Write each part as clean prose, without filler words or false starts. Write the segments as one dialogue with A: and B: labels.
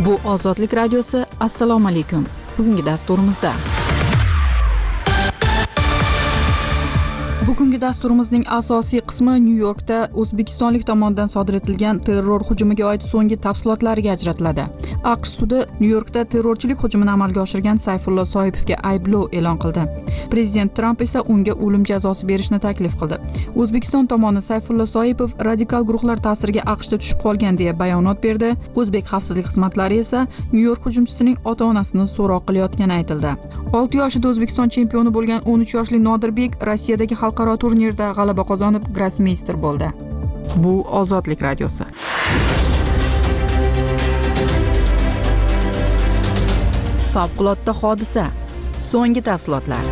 A: Bu Ozodlik radiosi. Assalomu alaykum. Bugungi dasturimizda Bugungi dasturimizning asosiy qismi Nyu-Yorkda O'zbekistonlik tomonidan sodir etilgan terror hujumiga oid so'nggi tafsilotlarga ajratiladi. AQSh sudi Nyu-Yorkda terrorchilik hujumini amalga oshirgan Sayfullo Soipovga ayblov e'lon qildi. Prezident Tramp esa unga o'lim jazosi berishni taklif qildi. O'zbekiston tomoni Sayfullo Soipov radikal guruhlar ta'siriga AQShda tushib qolgan deya bayonot berdi. O'zbek xavfsizlik xizmatlari esa Nyu-York hujumchisining ota-onasini so'roq qilayotgani aytildi. 6 yoshida O'zbekiston chempioni bo'lgan 13 yoshli Nodirbek Rossiyadagi xalqaro turnirda g'alaba qozonib, grossmeyster bo'ldi. Bu Ozodlik radiosi. Favqulodda hodisa. So'nggi tafsilotlar.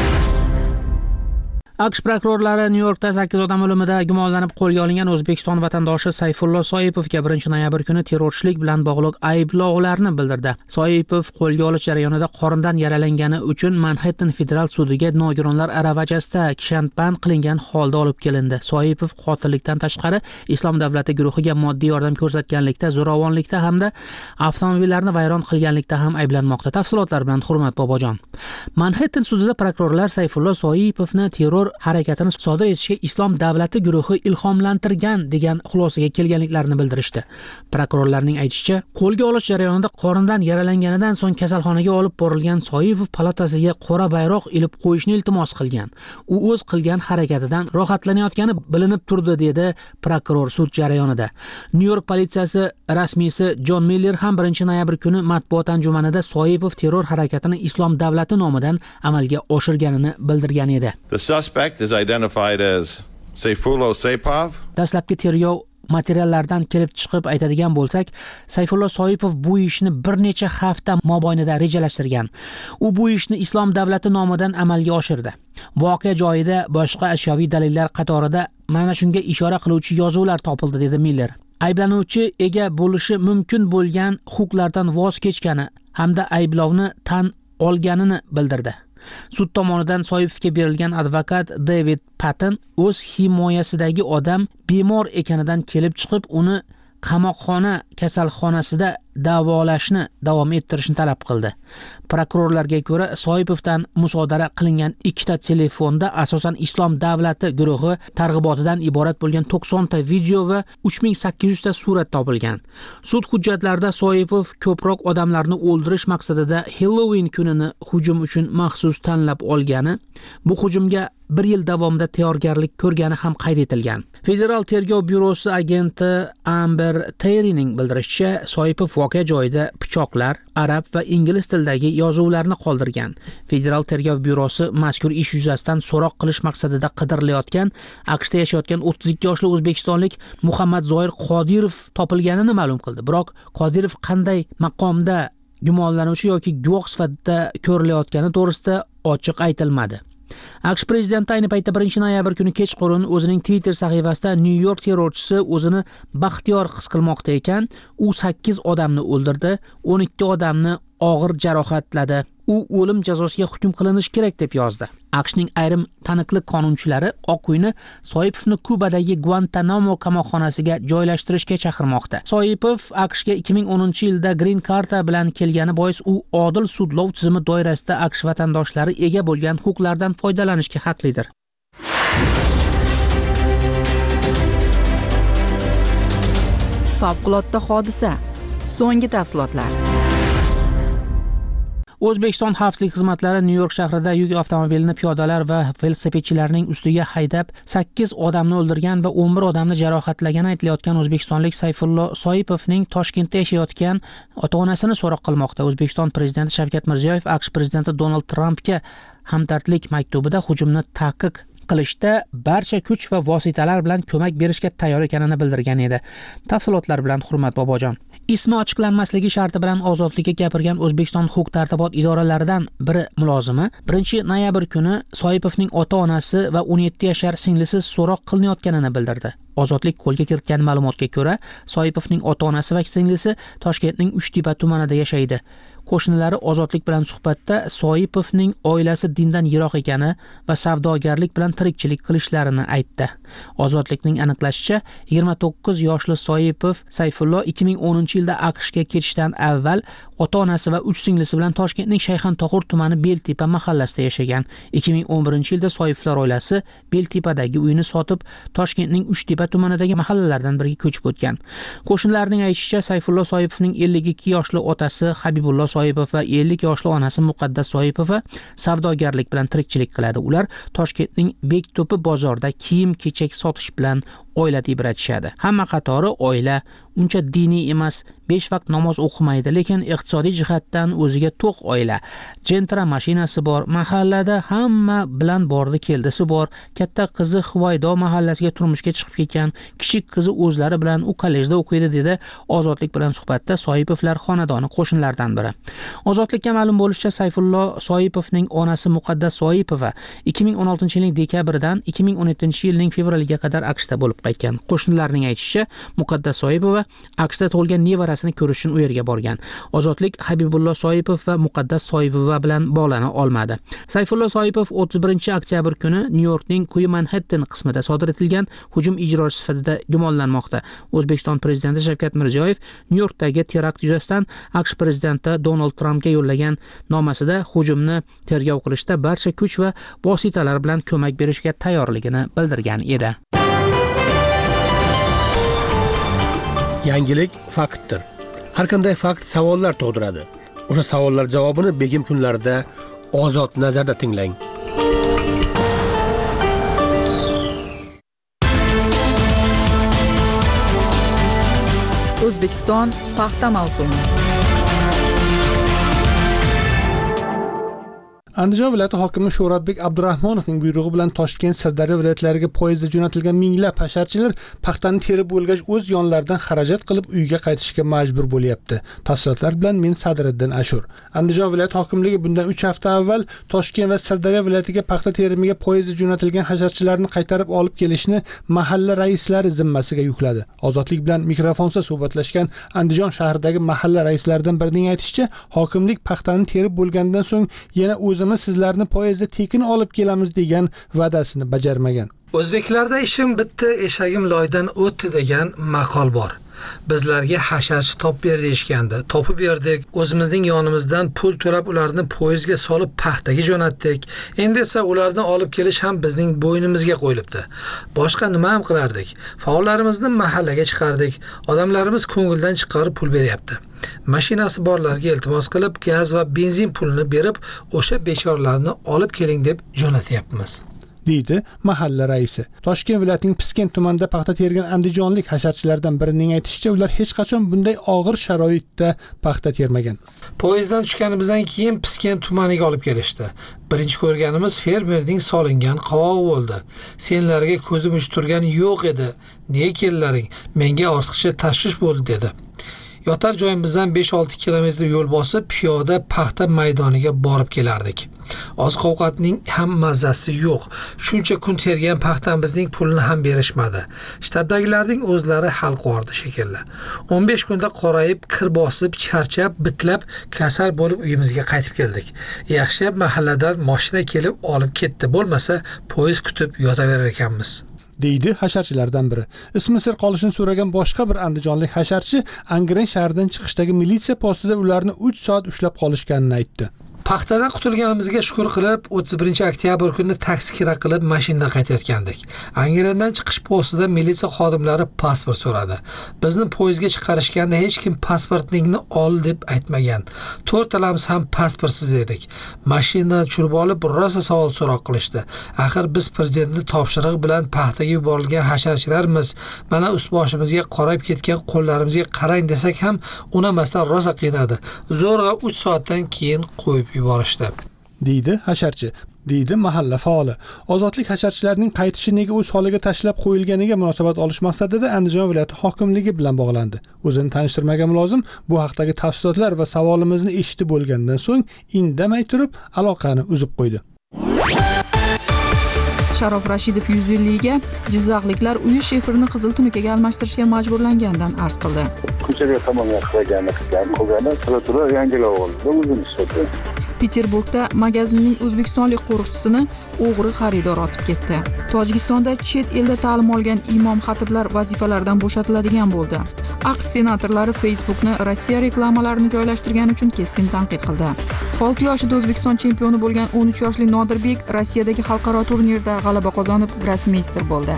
B: AQSh prokurorlari Nyu-Yorkda 8 odam o'limida gumonlanib qo'lga olingan O'zbekiston vatandoshi Sayfullo Soipovga 1-noyabr kuni terrorchilik bilan bog'liq ayblovlarni bildirdi. Soipov qo'lga olish jarayonida qorindan yaralangani uchun Manhattan federal sudiga nogironlar aravachasida kishanband qilingan holda olib kelindi. Soipov qotillikdan tashqari Islom davlati guruhiga moddiy yordam ko'rsatganlikda, zo'ravonlikda hamda avtomobillarni vayron qilganlikda ham ayblanmoqda. Tafsilotlar bilan Hurmat Bobojon. Manhattan sudida prokurorlar Sayfullo Soipovni terror harakatini sodir etishga Islom davlati guruhi ilhomlantirgan degan xulosaga kelganliklarini bildirishdi. Prokurorlarning aytishicha, qo'lga olish jarayonida qorindan yaralanganidan so'ng kasalxonaga olib borilgan Soipov palatasiga qora bayroq ilib qo'yishni iltimos qilgan. U o'z qilgan harakatidan rohatlanayotgani bilinib turdi, dedi prokuror sud jarayonida. Nyu-York politsiyasi rasmiysi Jon Miller ham 1-noyabr kuni matbuot anjumanida Soipov terror harakatini Islom davlati nomidan amalga oshirganini bildirgan edi.
C: The suspect is identified as Sayfullo Saipov.
B: Dastlabki tergov materiallardan kelib chiqib aytadigan bo'lsak, Sayfullo Soipov bu ishni bir necha hafta mobaynida rejalashtirgan. U bu ishni Islom davlati nomidan amalga oshirdi. Voqea joyida boshqa ashyoviy dalillar qatorida mana shunga ishora qiluvchi yozuvlar topildi, dedi Miller. Ayblanuvchi ega bo'lishi mumkin bo'lgan huquqlardan voz kechgani hamda ayblovni tan olganini bildirdi. Sud tomonidan Soipovga berilgan advokat David Patton o'z himoyasidagi odam bemor ekanidan kelib chiqib, uni qamoqxona kasalxonasida davolashni davom ettirishni talab qildi. Prokurorlarga ko'ra, Soipovdan musodara qilingan 2 ta telefonda asosan Islom davlati guruhi targ'ibotidan iborat bo'lgan 90 ta video va 3800 ta surat topilgan. Sud hujjatlarida Soipov ko'proq odamlarni o'ldirish maqsadida Halloween kunini hujum uchun maxsus tanlab olgani, bu hujumga 1 yil davomida tayyorgarlik ko'rgani ham qayd etilgan. Federal tergov byurosi agenti Amber Terryning bildirishicha, Soipov voqea joyida pichoqlar, arab va ingliz tilidagi yozuvlarni qoldirgan. Federal tergov byurosi mazkur ish yuzasidan so'roq qilish maqsadida qidirilayotgan AQShda yashayotgan 32 yoshli o'zbekistonlik Muhammad Zoir Qodirov topilganini ma'lum qildi. Biroq Qodirov qanday maqomda gumonlanuvchi yoki guvoh sifatida ko'rilayotgani to'g'risida ochiq aytilmadi. AQSh prezidenti ayni paytda 1-noyabr kuni kechqurun o'zining Twitter sahifasida Nyu-York terrorchisi o'zini baxtiyor his qilmoqda ekan, u 8 odamni o'ldirdi, 12 odamni og'ir jarohatladi. U o'lim jazosiga hukm qilinishi kerak deb yozdi. AQShning ayrim taniqli qonunchilari Oq uyni Soipovni Kubadagi Guantanamo qamoqxonasiga joylashtirishga chaqirmoqda. Soipov AQShga 2010-yilda Green Card bilan kelgani bois u odil sudlov tizimi doirasida AQSh vatandoshlari ega bo'lgan huquqlardan foydalanishga haqlidir.
A: Favqulodda hodisa. So'nggi tafsilotlar.
B: O'zbekiston xavfsizlik xizmatlari Nyu-York shahrida yuk avtomobilini piyodalar va velosipedchilarning ustiga haydab 8 odamni o'ldirgan va 11 odamni jarohatlagani aytilayotgan o'zbekistonlik Sayfullo Soipovning Toshkentda yashayotgan ota-onasini so'roq qilmoqda. O'zbekiston prezidenti Shavkat Mirziyoyev AQSh prezidenti Donald Trampga hamdardlik maktubida hujumni taqiq qilishda barcha kuch va vositalar bilan ko'mak berishga tayyor ekanini bildirgan edi. Tafsilotlar bilan Hurmat Bobojon. Ismi ochiqlanmasligi sharti bilan ozodlikka gapirgan O'zbekiston huquq-tartibot idoralaridan biri mulozimi 1-noyabr kuni Soipovning ota-onasi va 17 yashar singlisi so'roq qilinayotganini bildirdi. Ozodlik qo'lga kiritgan ma'lumotga ko'ra, Soipovning ota-onasi va singlisi Toshkentning Uchtepa tumanida yashaydi. Qo'shnilari Ozodlik bilan suhbatda Soipovning oilasi dindan yiroq ekani va savdogarlik bilan tirikchilik qilishlarini aytdi. Ozodlikning aniqlashicha, 29 yoshli Soipov Sayfullo 2010-yilda AQShga ketishdan avval ota-onasi va 3 singlisi bilan Toshkentning Shayxontohur tumani Beltepa mahallasida yashagan. 2011-yilda Soipovlar oilasi Beltepadagi uyini sotib, Toshkentning Uchtepa tumanidagi mahallalardan biriga ko'chib o'tgan. Qo'shnilarning aytishicha, Sayfullo Soipovning 52 yoshli otasi Habibullo Soipov va 50 yoshli onasi Muqaddas Soipova savdogarlik bilan tirikchilik qiladi. Ular Toshkentning Bekto'pi bozorida kiyim-kechak sotish bilan oila tebratishadi. Hamma qatori oila uncha diniy emas, 5 vaqt namoz o'qimaydi, lekin iqtisodiy jihatdan o'ziga to'q oila. Gentra mashinasi bor, mahallada hamma bilan bordi keldisi bor. Katta qizi Huvaydo mahallasiga turmushga chiqib ketgan, kichik qizi o'zlari bilan u kollejda o'qiydi, dedi Ozodlik bilan suhbatda Soipovlar xonadoni qo'shnilaridan biri. Ozodlikka ma'lum bo'lishicha, Sayfullo Soipovning onasi Muqaddas Soipova 2016-yilning dekabridan 2017-yilning fevraliga qadar AQShda bo'lib qaytgan. Qo'shnilarning aytishicha, Muqaddas Soipova AQShda tug'ilgan nevarasini ko'rish uchun u yerga borgan. Ozodlik Habibullo Soipov va Muqaddas Soipova bilan bog'lana olmadi. Sayfullo Soipov 31-oktyabr kuni Nyu-Yorkning quyi Manhattan qismida sodir etilgan hujum ijrochisi sifatida gumonlanmoqda. O'zbekiston prezidenti Shavkat Mirziyoyev Nyu-Yorkdagi terakt yuzasidan AQSh prezidenti Donald Trampga yo'llagan nomasida hujumni tergov qilishda barcha kuch va vositalar bilan ko'mak berishga tayyorligini bildirgan edi.
D: Yangilik faktdir. Har qanday fakt savollar tug'diradi. O'sha savollar javobini begim kunlarida Ozod nazarda tinglang.
A: O'zbekiston paxta mavsumi.
E: Andijon viloyati hokimi Sho'ratbek Abdurahmonovning buyrug'i bilan Toshkent, Sirdaryo viloyatlariga poyezdda jo'natilgan minglab hasharchilar paxtani terib bo'lgach o'z yonlaridan xarajat qilib uyga qaytishga majbur bo'lyapti. Tafsilotlar bilan men Sadriddin Ashur. Andijon viloyati hokimligi bundan 3 hafta avval Toshkent va Sirdaryo viloyatiga paxta terimiga poyezdda jo'natilgan hasharchilarni qaytarib olib kelishni mahalla raislari zimmasiga yukladi. Ozodlik bilan mikrofonsiz suhbatlashgan Andijon shahridagi mahalla raislaridan birining aytishicha, hokimlik paxtani terib bo'lgandan so'ng yana sizlarni poyezdda tekin olib kelamiz degan va'dasini bajarmagan.
F: O'zbeklarda ishim bitdi, eshagim loydan o'tdi degan maqol bor. Bizlarga hasharchi topib ber deyishgandi. Topib berdik. O'zimizning yonimizdan pul to'lab ularni poyezdga solib paxtaga jo'natdik. Endi esa ularni olib kelish ham bizning bo'ynimizga qo'yilibdi. Boshqa nima ham qilardik? Faollarimizni mahallaga chiqardik. Odamlarimiz ko'ngildan chiqarib pul beryapti. Mashinasi borlarga iltimos qilib, gaz va benzin pulini berib, o'sha bechoralarni olib keling deb jo'natyapmiz,
E: deydi mahalla raisi. Toshkent viloyatining Piskent tumanida paxta tergan andijonlik hasharchilardan birining aytishicha, ular hech qachon bunday og'ir sharoitda paxta termagan.
F: Poyezddan tushganimizdan keyin Piskent tumaniga olib kelishdi. Birinchi ko'rganimiz fermerning solingan qovog'i bo'ldi. Senlarga ko'zim uchturgan yo'q edi. Nega kellaring? Menga ortiqcha tashvish bo'ldi dedi. Yotar joyimizdan 5-6 kilometr yo'l bosib, piyoda paxta maydoniga borib kelardik. Oziq-ovqatning ham mazasi yo'q. Shuncha kun tergan paxtamizning pulini ham berishmadi. Shtatdagilarning o'zlari xalqordi shekilli. 15 kunda qorayib, kir bosib, charchab, bitlab, kasal bo'lib uyimizga qaytib keldik. Yaxshi mahalladan mashina kelib olib ketdi, bo'lmasa poyezd kutib yotaverar ekanmiz,
E: deydi hasharchilardan biri. Ismi sir qolishini so'ragan boshqa bir andijonlik hasharchi Angren shahridan chiqishdagi militsiya postida ularni 3 soat ushlab qolishganini aytdi.
F: Paxtadan qutulganimizga shukr qilib, 31-oktyabr kuni taksi kira qilib mashinada qaytayotgandik. Angrendan chiqish postida militsiya xodimlari pasport so'radi. Bizni poyezdga chiqarishganda hech kim pasportingni ol deb aytmagan. 4 talamiz ham pasportsiz edik. Mashinani tushirib olib, rosa savol so'roq qilishdi. Axir biz prezidentning topshirig'i bilan paxtaga yuborilgan hasharchilarmiz. Mana ust-boshimizga qorayib ketgan qo'llarimizga qarang desak ham unamasdan rosa qiynadi. Zo'rg'a 3 soatdan keyin qo'yib yuborishdi,
E: deydi hasharchi, deydi mahalla faoli. Ozodlik hasharchilarning qaytishi nega o'z holiga tashlab qo'yilganiga munosabat olish maqsadida Andijon viloyati hokimligi bilan bog'landi. O'zini tanishtirmagan mulozim bu haqdagi tafsilotlar va savolimizni eshitib bo'lgandan so'ng indamay turib aloqani uzib qo'ydi.
A: Sharof Rashidov 100-yilligiga jizzaxliklar uyish efirni qizil tunukaga almashtirishga majburlanganidan arz qildi.
G: Ko'chaga tomon qilgani tura yangilab oldi. O'zini sotdi.
A: Peterburgda magazinning o'zbekistonlik qo'riqchisini o'g'ri xaridor otib ketdi. Tojikistonda chet elda ta'lim olgan imom xatiblar vazifalaridan bo'shatiladigan bo'ldi. AQSh senatorlari Facebookni Rossiya reklamalarini joylashtirgani uchun keskin tanqid qildi. 6 yoshida O'zbekiston chempioni bo'lgan 13 yoshli Nodirbek Rossiyadagi xalqaro turnirda g'alaba qozonib, grossmeyster bo'ldi.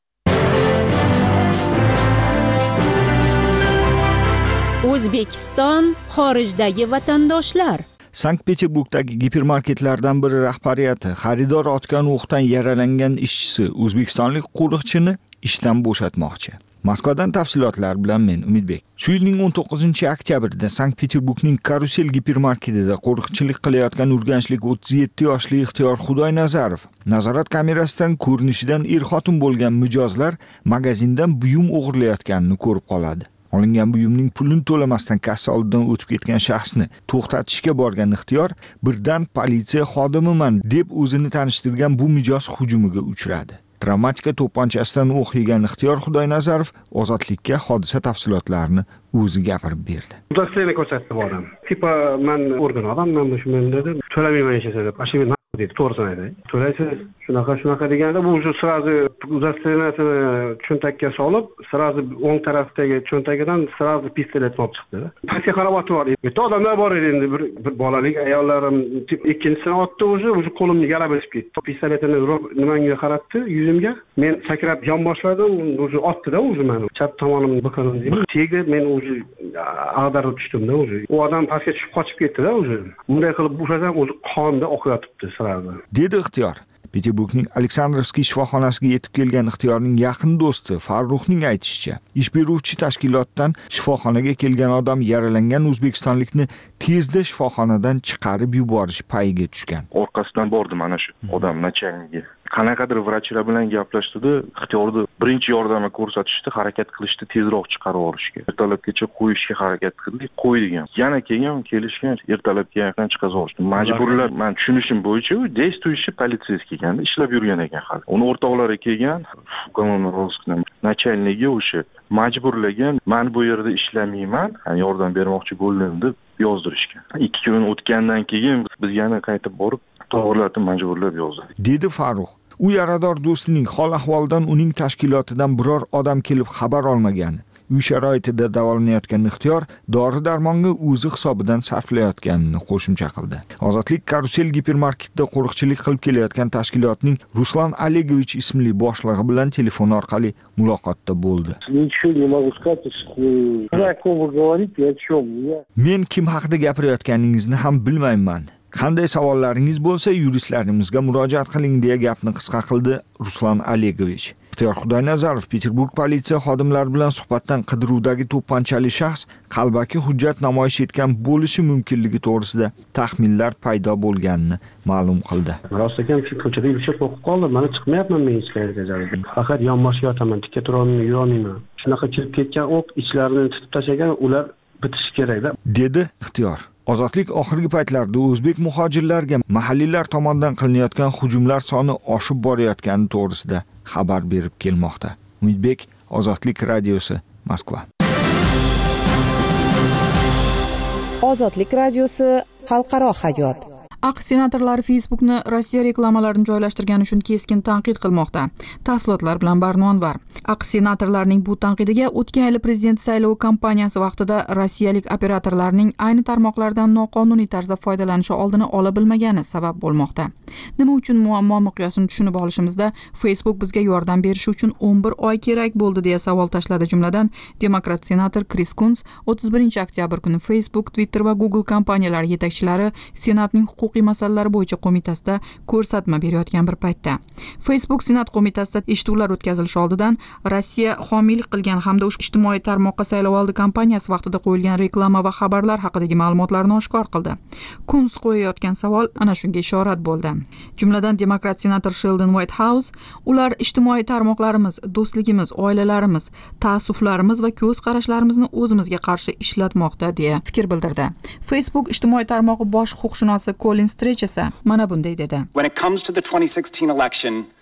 H: O'zbekiston xorijdagi vatandoshlar.
I: Sankt-Peterburgdagi gipermarketlardan biri rahbariyati xaridor otgan o'qdan yaralangan ishchisi o'zbekistonlik qo'riqchini ishdan bo'shatmoqchi. Moskvadan tafsilotlar bilan men Umidbek. Shu yilning 19-oktyabrida Sankt-Peterburgning Karusel gipermarketida qo'riqchilik qilayotgan urganchlik 37 yoshli Ixtiyor Xudoynazarov nazorat kamerasidan ko'rinishidan er-xotin bo'lgan mijozlar magazindan buyum o'g'irlayotganini ko'rib qoladi. Olingan buyumning pulini to'lamasdan kassa oldidan o'tib ketgan shaxsni to'xtatishga borgan Ixtiyor birdan politsiya xodimiman deb o'zini tanishtirgan bu mijoz hujumiga uchradi. Travmatika to'pponchasidan o'q yegan Ixtiyor Xudoynazarov ozodlikka hodisa tafsilotlarini o'zi gapirib berdi.
J: Udostayni ko'rsatdi boram. Tipa men organ odamman shu men dedi. To'lamayman ishasa deb. Ashimi dedi, to'g'risini aytay. To'laysiz, shunaqa deganda bu уже сразу удостоверениесini cho'ntakka solib, сразу o'ng tarafdagi cho'ntagidan sразу pistoletni olib chiqdi. Pastga qarab otib oldi. Bitta odamlar bor edi endi bir bolalik ayollarim ikkinchisini otdi уже qo'limni yarab o'sib ketdi. Pistoletini nimanga qaratdi, yuzimga. Men sakrab yon boshladim, уже otdi-da уже meni. Chap tomonimni biqindim deyman. Tegdi, men уже ag'darib tushdimda уже. U odam pastga tushib qochib ketdi-da уже. Bunday qilib bo'shasam o'zi qonda oqayotibdi sразу.
I: Dedi Ixtiyor. Peterburgning Aleksandrovskiy shifoxonasiga yetib kelgan Ixtiyorning yaqin do'sti Farruxning aytishicha, ish beruvchi tashkilotdan shifoxonaga kelgan odam yaralangan o'zbekistonlikni tezda shifoxonadan chiqarib yuborish payiga tushgan.
K: Orqasidan bordim ana shu odam nachalniga. Qanaqadir vrachlar bilan gaplashdi-da, Ixtiyorni birinchi yordamni ko'rsatishdi, harakat qilishdi tezroq chiqarib olishga. Ertalabgacha qo'yishga harakat qildik, qo'ydigan. Yana kelishgan, ertalabga yaqin chiqarib olishdi. Majburlar, men tushunishim bo'yicha, действующий полицейский ekan, ishlab yurgan ekan hali. Uni o'rtoqlari kelgan, kommunal rozыскning nachalnigi o'sha majburlagan, men bu yerda ishlamayman, yordam bermoqchi bo'ldim deb yozdirishgan. 2 kun o'tgandan keyin biz yana qaytib borib to'g'rilatib majburlab yozdik.
I: Dedi Farruh. U yarador do'stining hol ahvolidan uning tashkilotidan biror odam kelib xabar olmagan. Uy sharoitida davolanayotgan Ixtiyor dori-darmonga o'zi hisobidan sarflayotganini qo'shimcha qildi. Ozodlik Karusel gipermarketida qo'riqchilik qilib kelayotgan tashkilotning Ruslan Olegovich ismli boshlig'i bilan telefon orqali muloqotda bo'ldi. Men kim haqida gapirayotganingizni ham bilmayman. Qanday savollaringiz bo'lsa, yuristlarimizga murojaat qiling deya gapni qisqa qildi Ruslan Olegovich. Ixtiyor Xudoynazarov Peterburg politsiya xodimlari bilan suhbatdan qidiruvdagi to'pponchali shaxs qalbaki hujjat namoyish etgan bo'lishi mumkinligi to'g'risida taxminlar paydo bo'lganini ma'lum qildi.
J: Rost ekan, shu ko'chada yurishib qoldim, mana chiqmayapman men ichkariga. Faqat yonboshga yotaman, tikka tura olmayman, yurolmayman. Shunaqa kirib ketgan o'q ichlarini tutib tashlagan, ular bitishi kerak-da, dedi
I: Ixtiyor. Ozodlik oxirgi paytlarda o'zbek muhojirlarga mahalliylar tomonidan qilinayotgan hujumlar soni oshib borayotgani to'g'risida xabar berib kelmoqda. Umidbek, Ozodlik radiosi, Moskva.
L: Ozodlik radiosi, xalqaro hayot.
A: AQSh senatorlari Facebookni Rossiya reklamalarini joylashtirgani uchun keskin tanqid qilmoqda. Tafsilotlar bilan Barnon var. AQSh senatorlarining bu tanqidiga o'tgan yil prezident saylovi kampaniyasi vaqtida rossiyalik operatorlarning ayni tarmoqlardan noqonuniy tarzda foydalanishi oldini ola bilmagani sabab bo'lmoqda. Nima uchun muammo miqyosini tushunib olishimizda Facebook bizga yordam berishi uchun 11 oy kerak bo'ldi deya savol tashladi. Jumladan, demokrat senator Chris Coons 31-oktyabr kuni Facebook, Twitter va Google kompaniyalari yetakchilari senatning huquqiy masalalar bo'yicha qo'mitasida ko'rsatma berayotgan bir paytda. Facebook Senat qo'mitasida eshituvlar o'tkazilishi oldidan Rossiya homiylik qilgan hamda ushbu ijtimoiy tarmoqqa saylovoldi kampaniyasi vaqtida qo'yilgan reklama va xabarlar haqidagi ma'lumotlarni oshkor qildi. Kunz qo'yayotgan savol ana shunga ishorat bo'ldi. Jumladan, demokrat senator Sheldon Whitehouse ular ijtimoiy tarmoqlarimiz, do'stligimiz, oilalarimiz, ta'ssuflarimiz va ko'z qarashlarimizni o'zimizga qarshi ishlatmoqda deya fikr bildirdi. Facebook ijtimoiy tarmoqi bosh huquqshunosi Colin Stretch esa mana bunday dedi.
M: When it comes to the 2016 election,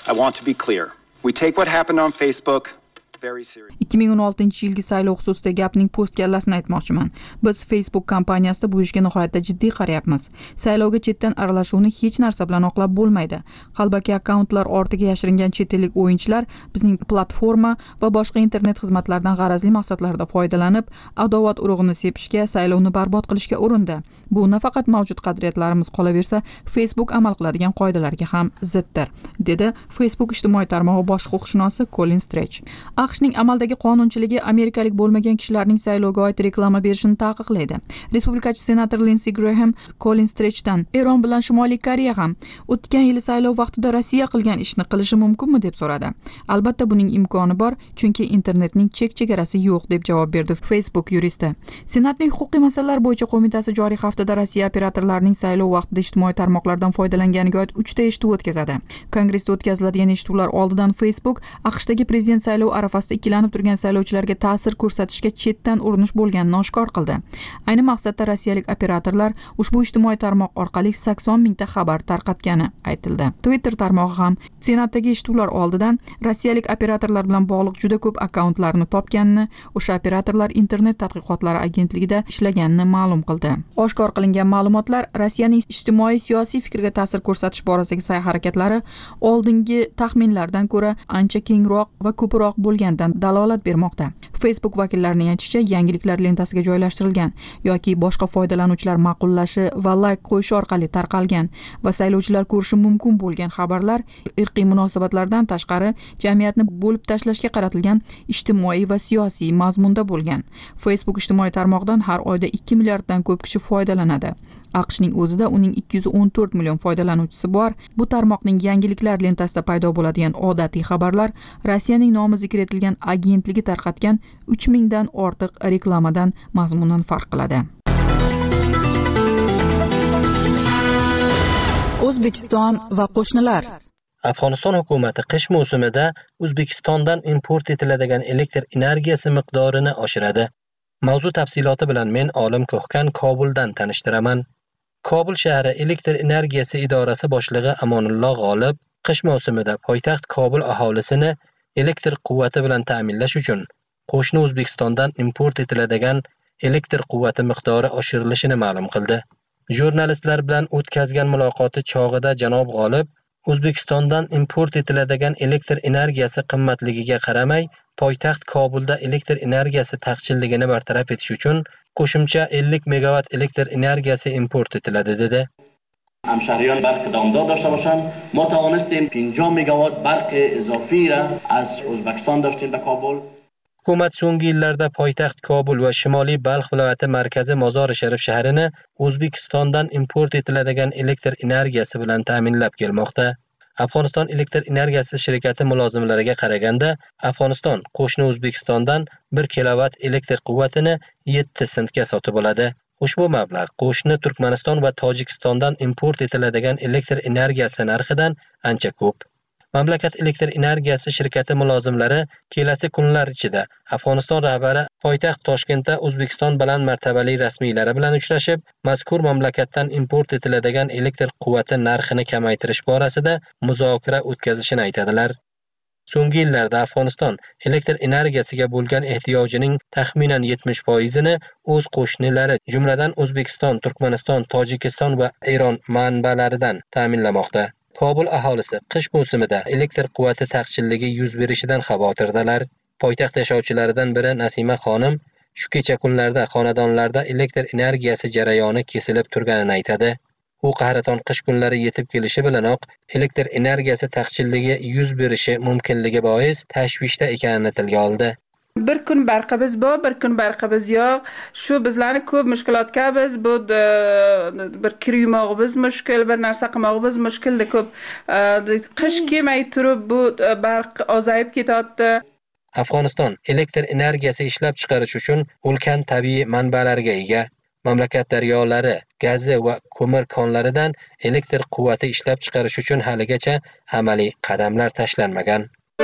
M: I want to be clear. We take what happened on Facebook very seriously.
A: 2016-yilgi saylov xususida gapning post kallasini aytmoqchiman. Biz Facebook kompaniyasida bu ishga nihoyatda jiddiy qarayapmiz. Saylovga chetdan aralashuvni hech narsa bilan oqlab bo'lmaydi. Qalbaki akkauntlar ortiga yashiringan chet ellik o'yinchilar bizning platforma va boshqa internet xizmatlaridan g'arazli maqsadlarda foydalanib, adovat urug'ini sepishga, saylovni barbod qilishga urindi. Bu nafaqat mavjud qadriyatlarimiz qolaversa, Facebook amal qiladigan qoidalarga ham ziddir, dedi Facebook ijtimoiy tarmog'i bosh huquqshunosi Colin Stretch. AQShning amaldagi qonunchiligi amerikalik bo'lmagan kishilarning saylovga oid reklama berishini taqiqlaydi. Respublikachi senator Lindsey Graham Colin Stretchdan Eron bilan Shimoliy Koreya ham o'tgan yil saylov vaqtida Rossiya qilgan ishni qilishi mumkinmi deb so'radi. Albatta buning imkoni bor, chunki internetning chek-chegarasi yo'q deb javob berdi Facebook yuristi. Senatning huquqiy masalalar bo'yicha qo'mitasi joriy haftada Rossiya operatorlarining saylov vaqtida ijtimoiy tarmoqlardan foydalanganiga oid 3 ta eshituv o'tkazadi. Kongressda o'tkaziladigan eshituvlar oldidan Facebook AQShdagi prezident saylov arafasida ikkilanib turgan saylovchilarga ta'sir ko'rsatishga chetdan urinish bo'lganini oshkor qildi. Ayni maqsadda rossiyalik operatorlar ushbu ijtimoiy tarmoq orqali 80 mingta xabar tarqatgani aytildi. Twitter tarmog'i ham senatdagi eshituvlar oldidan rossiyalik operatorlar bilan bog'liq juda ko'p akkauntlarni topganini, o'sha operatorlar internet tadqiqotlari agentligida ishlaganini ma'lum qildi. Oshkor qilingan ma'lumotlar Rossiyaning ijtimoiy siyosiy fikrga ta'sir ko'rsatish borasidagi sa'y-harakatlari oldingi taxminlardan ko'ra ancha kengroq va ko'proq bo'lgandan dalolat bermoqda. Facebook vakillarining aytishicha, yangiliklar lentasiga joylashtirilgan yoki boshqa foydalanuvchilar ma'qullashi va like qo'yishi orqali tarqalgan va saylovchilar ko'rishi mumkin bo'lgan xabarlar irqiy munosabatlardan tashqari jamiyatni bo'lib tashlashga qaratilgan ijtimoiy va siyosiy mazmunda bo'lgan. Facebook ijtimoiy tarmoqdan har oyda 2 milliarddan ko'p kishi foydalanadi. AQShning o'zida uning 214 million foydalanuvchisi bor. Bu tarmoqning yangiliklar lentasida paydo bo'ladigan odatiy xabarlar Rossiyaning nomi zikr etilgan agentligi tarqatgan 3000 dan ortiq reklamadan mazmunan farq qiladi. O'zbekiston va qo'shnilar.
N: Afg'oniston hukumati qish mavsumida O'zbekistondan import etiladigan elektr energiyasi miqdorini oshiradi. Mavzu tafsiloti bilan men Olim Ko'hkan Kobuldan tanishtiraman. Kobul shahri elektr energiyasi idorasi boshlig'i Amonulloh G'olib qish mavsumida poytaxt Kobul aholisini elektr quvvati bilan ta'minlash uchun qo'shni O'zbekistondan import etiladigan elektr quvvati miqdori oshirilishini ma'lum qildi. Jurnalistlar bilan o'tkazgan muloqoti chog'ida janob G'olib O'zbekistondan import etiladigan elektr energiyasi qimmatligiga qaramay, poytaxt Kobulda elektr energiyasi taqchilligini bartaraf etish uchun qo'shimcha 50 megavat elektr energiyasi import etiladi dedi.
O: همشهریان برق دامدار داشته باشند. ما توانستیم 50 مگاوات برق اضافی را از ازبکستان داشتیم به کابل.
N: Hukumat so'nggi yillarda poytaxt Kobul va Shimoliy Balx viloyati markazi Mozori Sharif shahrini O'zbekistondan import etiladigan elektr energiyasi bilan ta'minlab kelmoqda. Afg'oniston elektr energiyasi shirkati mulozimlariga qaraganda, Afg'oniston qo'shni O'zbekistondan 1 kilovatt elektr quvvatini 7 sentga sotib oladi. Ushbu mablag' qo'shni Turkmaniston va Tojikistondan import etiladigan elektr energiyasi narxidan ancha ko'p. Mamlakat elektr energiyasi shirkati mulozimlari kelasi kunlar ichida Afg'oniston rahbari poytaxt Toshkentda O'zbekiston baland martabali rasmiylari bilan uchrashib, mazkur mamlakatdan import etiladigan elektr quvvati narxini kamaytirish borasida muzokara o'tkazishini aytadilar. So'nggi yillarda Afg'oniston elektr energiyasiga bo'lgan ehtiyojining taxminan 70%ni o'z qo'shnilari, jumladan O'zbekiston, Turkmaniston, Tojikiston va Eron manbalaridan ta'minlamoqda. Kobul aholisi qish mavsumida elektr quvvati taqchilligi yuz berishidan xavotirdalar. Poytaxt yashovchilaridan biri Nasima xonim shu kecha kunlarda xonadonlarda elektr energiyasi jarayoni kesilib turganini aytadi. U qahraton qish kunlari yetib kelishi bilanoq elektr energiyasi taqchilligi yuz berishi mumkinligi bois tashvishda ekanini tilga oldi.
P: Bir kun barqimiz bor, bir kun barqimiz yo'q. Shu bizlarni ko'p mushkulotgamiz, bu bir kir yumog'imiz mushkul, bir narsa qilmog'imiz mushkulda ko'p. Qish kelmay turib bu barq ozayib ketyapti.
N: Afg'oniston elektr energiyasi ishlab chiqarish uchun ulkan tabiiy manbalarga ega. Mamlakat daryolari, gazi va ko'mir konlaridan elektr quvvati ishlab chiqarish uchun haligacha amaliy qadamlar tashlanmagan.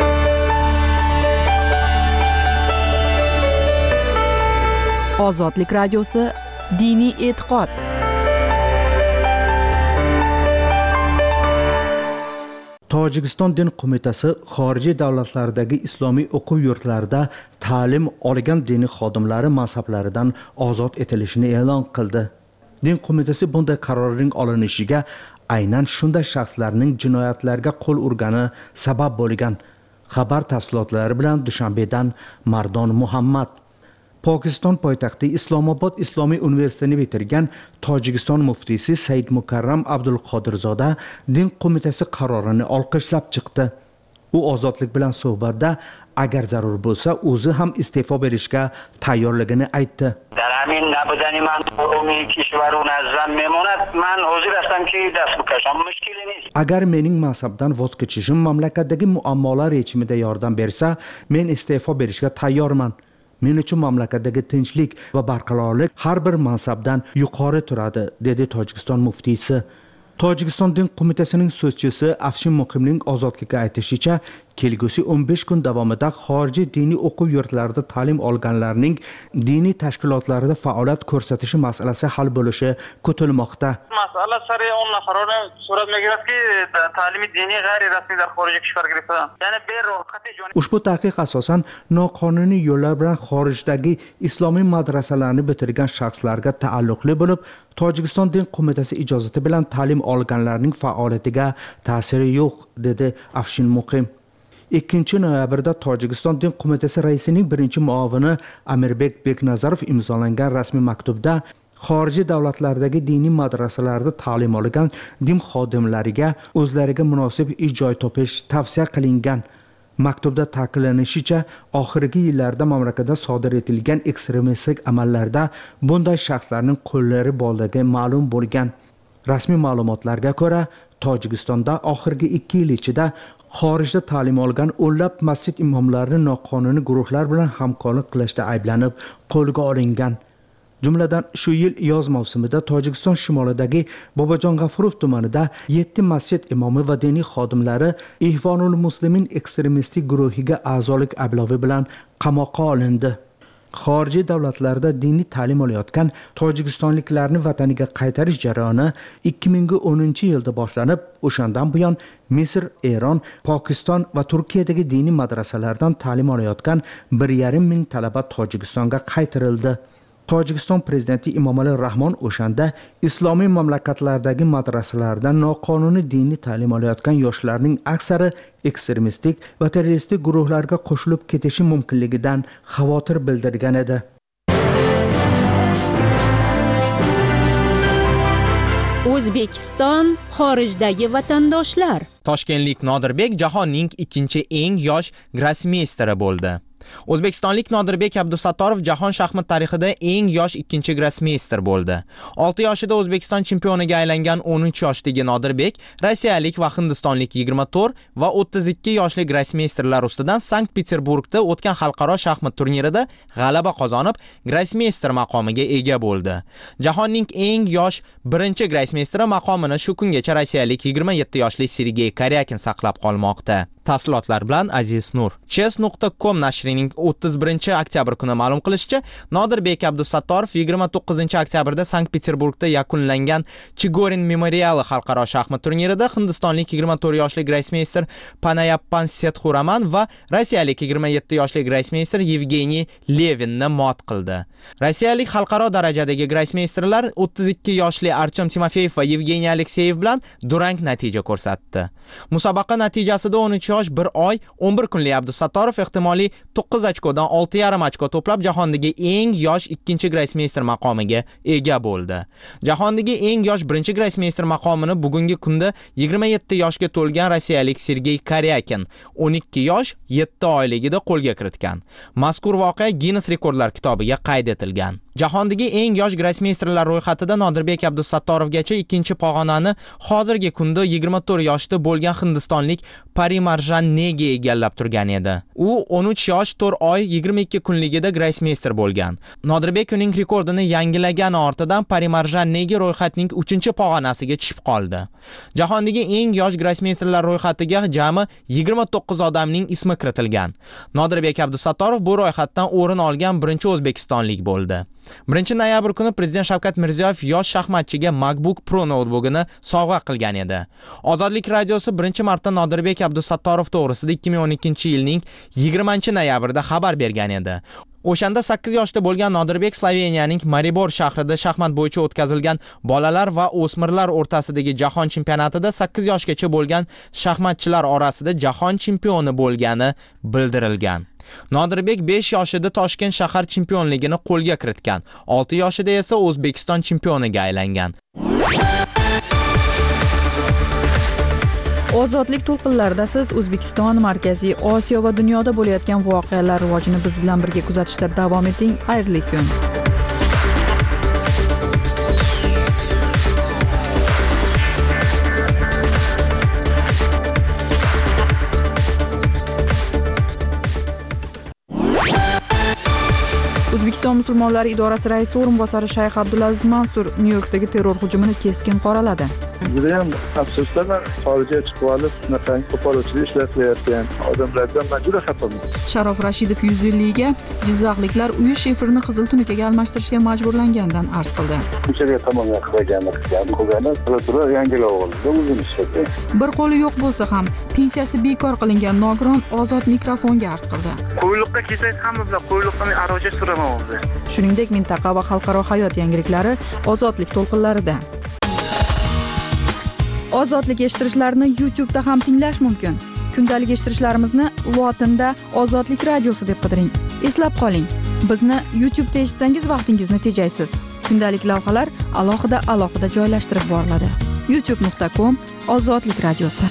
A: Ozodlik radiosi diniy e'tiqod.
Q: Tojikiston din qo'mitasi xorijiy davlatlardagi islomiy o'quv yurtlarida ta'lim olgan diniy xodimlari manshablaridan ozod etilishini e'lon qildi. Din qo'mitasi bunday qarorning olinishiga aynan shunday shaxslarning jinoyatlarga qo'l urgani sabab bo'lgan. Xabar tafsilotlari bilan Dushanbedan Mardon Muhammad. Pokiston poytaxti Islomobod Islomiy universitetini bitirgan Tojikiston muftiysi Said Mukarram Abdulqodirzoda din qo'mitasi qarorini olqishlab chiqdi. U ozodlik bilan suhbatda agar zarur bo'lsa o'zi ham iste'fo berishga tayyorligini aytdi.
R: در همین نبودن من قومی کشور و منظم میماند من حاضر هستم که دست بکشم مشکلی نیست.
Q: Agar mening mansabdan voz kechishim mamlakatdagi muammolar yechimida yordam bersa, men iste'fo berishga tayyorman. Men uchun mamlakatdagi tinchlik va barqarorlik har bir mansabdan yuqori turadi, dedi Tojikiston muftiysi. Tojikiston din qo'mitasining so'zchisi Afshin Muqimning ozodlikka aytishicha, kelgusi 15 kun davomida xorijiy diniy o'quv yurtlarida ta'lim olganlarning diniy tashkilotlarida faoliyat ko'rsatishi masalasi hal bo'lishi kutilmoqda.
S: مسئله سر اون نفران صورت میگیرد که تعلیم دینی غیر رسمی در خارج کشور گرفتن. یعنی به روخت جانی
Q: Ushbu taqiq asosan noqonuniy yo'llar bilan xorijdagi islomiy madrasalarni bitirgan shaxslarga taalluqli bo'lib, Tojikiston din qo'mitasi ijozati bilan ta'lim olganlarning faoliyatiga ta'siri yo'q, dedi Afshin Muqim. 2 noyabrda Tojikiston din qo'mitasi raisining birinchi muavini Amirbek Beknazarov imzolangan rasmiy maktubda xorijiy davlatlardagi diniy madrasalarda ta'lim olgan din xodimlariga o'zlariga munosib ish joy topish tavsiya qilingan. Maktubda ta'kidlanishicha, oxirgi yillarda mamlakatda sodir etilgan ekstremistik amallarda bunday shaxslarning qo'llari borligi ma'lum bo'lgan. Rasmiy ma'lumotlarga ko'ra, Tojikistonda oxirgi 2 yil ichida xorijda ta'lim olgan o'nlab masjid imomlari noqonuniy guruhlar bilan hamkorlik qilishda ayblanib qo'lga olingan. Jumladan shu yil yoz mavsumida Tojikiston shimolidagi Bobojon G'afurov tumanida 7 masjid imomi va diniy xodimlari Ihvonul Muslimin ekstremistik guruhiga a'zolik ayblovi bilan qamoqqa olindi. Xorijiy davlatlarda diniy ta'lim olayotgan tojikistonliklarni vataniga qaytarish jarayoni 2010-yilda boshlanib, o'shandan buyon Misr, Eron, Pokiston va Turkiyadagi diniy madrasalardan ta'lim olayotgan 1,5 ming talaba Tojikistonga qaytarildi. Tojikiston prezidenti Emomali Rahmon o'shanda islomiy mamlakatlardagi madrasalardan noqonuniy diniy ta'lim olayotgan yoshlarning aksari ekstremistik va terroristik guruhlarga qo'shilib ketishi mumkinligidan xavotir bildirgan edi.
H: O'zbekiston xorijdagi vatandoshlar.
T: Toshkentlik Nodirbek jahonning ikkinchi eng yosh grossmeysteri bo'ldi. O'zbekistonlik Nodirbek Abdusattorov jahon shaxmat tarixida eng yosh ikkinchi grossmeyster bo'ldi. 6 yoshida O'zbekiston chempioniga aylangan 13 yoshdagi Nodirbek rossiyalik va hindistonlik 24 va 32 yoshli grossmeysterlar ustidan Sankt-Peterburgda o'tgan xalqaro shaxmat turnirida g'alaba qozonib, grossmeyster maqomiga ega bo'ldi. Jahonning eng yosh birinchi grossmeysteri maqomini shu kungacha rossiyalik 27 yoshli Sergey Karyakin saqlab qolmoqda. Tafsilotlar bilan Aziz Nur. Chess.com nashrining 31 oktyabr kuni ma'lum qilishicha, Nodirbek Abdusattorov 29 oktyabrda Sankt-Peterburgda yakunlangan Chigorin Memorial xalqaro shaxmat turnirida hindistonlik 24 yoshli grossmeyster Panayappan Sethuraman va rossiyalik 27 yoshli grossmeyster Yevgeniy Levinni mot qildi. Rossiyalik xalqaro darajadagi grossmeysterlar 32 yoshli Artyom Timofeyev va Yevgeniy Alekseyev bilan durang natija ko'rsatdi. Musobaqa natijasida 13 yosh 1 oy 11 kunli Abdusattorov ehtimoliy 9 ochkodan 6,5 ochko to'plab jahondagi eng yosh ikkinchi grossmeyster maqomiga ega bo'ldi. Jahondagi eng yosh birinchi grossmeyster maqomini bugungi kunda 27 yoshga to'lgan rossiyalik Sergey Karyakin 12 yosh 7 oyligida qo'lga kiritgan. Mazkur voqea Guinness rekordlar kitobiga qayd etilgan. Jahondagi eng yosh grossmeysterlar ro'yxatida Nodirbek Abdusattorovgacha ikkinchi pog'onani hozirgi kunda 24 yoshda bo'lgan hindistonlik Parimarjan Negi egallab turgan edi. U 13 yosh 4 oy 22 kunligida grossmeyster bo'lgan. Nodirbek uning rekordini yangilagani ortidan Parimarjan Negi ro'yxatning 3-pog'onasiga tushib qoldi. Jahondagi eng yosh grossmeysterlar ro'yxatiga jami 29 odamning ismi kiritilgan. Nodirbek Abdusattorov bu ro'yxatdan o'rin olgan birinchi o'zbekistonlik bo'ldi. 1 noyabr kuni Prezident Shavkat Mirziyoyev yosh shaxmatchiga MacBook Pro noutbugini sovg'a qilgan edi. Ozodlik radiosi 1-marta Nodirbek Abdusattorov to'g'risida 2012-yilning 20-noyabrida xabar bergan edi. O'shanda 8 yoshda bo'lgan Nodirbek Sloveniyaning Maribor shahrida shaxmat bo'yicha o'tkazilgan bolalar va o'smirlar o'rtasidagi jahon chempionatida 8 yoshgacha bo'lgan shaxmatchilar orasida jahon chempioni bo'lgani bildirilgan. Nodirbek 5 yoshida Toshkent shahar chempionligini qo'lga kiritgan, 6 yoshida esa O'zbekiston chempioniga aylangan.
A: Ozodlik to'lqinlarida siz O'zbekiston, Markaziy Osiyo va dunyoda bo'layotgan voqealar rivojini biz bilan birga kuzatishda davom eting. Xayrli kun. O'zbekiston musulmonlari idorasi raisi o'rinbosari Shayx Abdulaziz Mansur Nyu-Yorkdagi terror hujumini keskin qoraladi.
G: Juda ham afsusdaman, xorijga chiqib olib, shunaqangi qo'polchilik ishlar qilayotgan odamlardan men juda xafaman.
A: Sharof Rashidov 150 ga jizzaxliklar uyi shifrini qizil tunukaga almashtirishga majburlangandan arz qildi.
G: Shunchaga tomonga qilgani, tura yangilab oldi, o'zini ishladi.
A: Bir qo'li yo'q bo'lsa ham pensiyasi bekor qilingan nogiron ozod mikrofonga arz qildi.
S: Qo'yliqqa kelsangiz hamma bilan qo'yliqdan aroja suraman o'zi.
A: Shuningdek, mintaqa va xalqaro hayot yangiliklari ozodlik to'lqinlarida. Ozodlik eshittirishlarini YouTube'da ham tinglash mumkin. Kundalik eshittirishlarimizni lotinda Ozodlik radiosi deb qidiring. Eslab qoling, bizni YouTube'da eshitsangiz vaqtingizni tejaysiz. Kundalik lavhalar alohida joylashtirib boriladi. youtube.com/Ozodlik radiosi.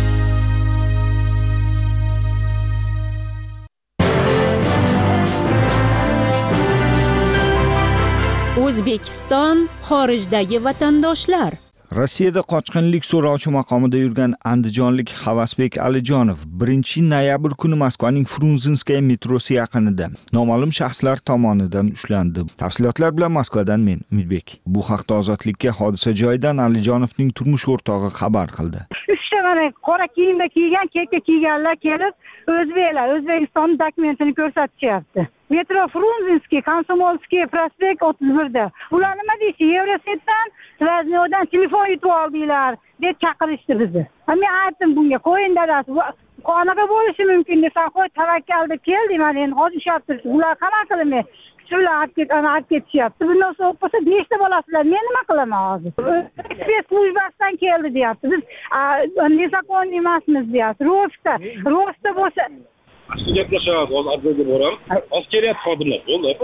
H: O'zbekiston xorijdagi vatandoshlar.
I: Rossiyada qochqinlik so'rovchi maqomida yurgan andijonlik Havasbek Alijonov 1 noyabr kuni Moskvaning Frunzinskaya metrosi yaqinida noma'lum shaxslar tomonidan ushlandi. Tafsilotlar bilan Moskvadan men Umidbek. Bu haqda Ozodlikka hodisa joyidan Alijonovning turmush o'rtog'i xabar qildi.
U: Mana qora kiyimda kiygan, kekka kiyganlar kelib, O'zbekiston dokumentini ko'rsatishyapti. Metro Frunzinskiy, Komsomolskiy prospekt 31da. Ular nima deydi? Yevrosetdan, Svaznodan telefon yutib oldinglar deb chaqirishdi bizni. Men aytdim bunga, qo'ying dadasi, qanaqa bo'lishi mumkin desam, qo'y tavakkalda keldi, mana endi hozir ishlab turibdi. Ular qanaqa qilmaydi? Shular olib ketishyapti. Bundan so'ng bo'lsa 5 ta bolasizlar, men nima qilaman hozir? Spes slujbasidan keldi deyapti. Biz nezakon emasmiz deyapti. Ro'sta bo'lsa
V: gaplashamiz, hozir adliyaga boramiz. Hozir kelyapti xodimlar. Bo'ldi,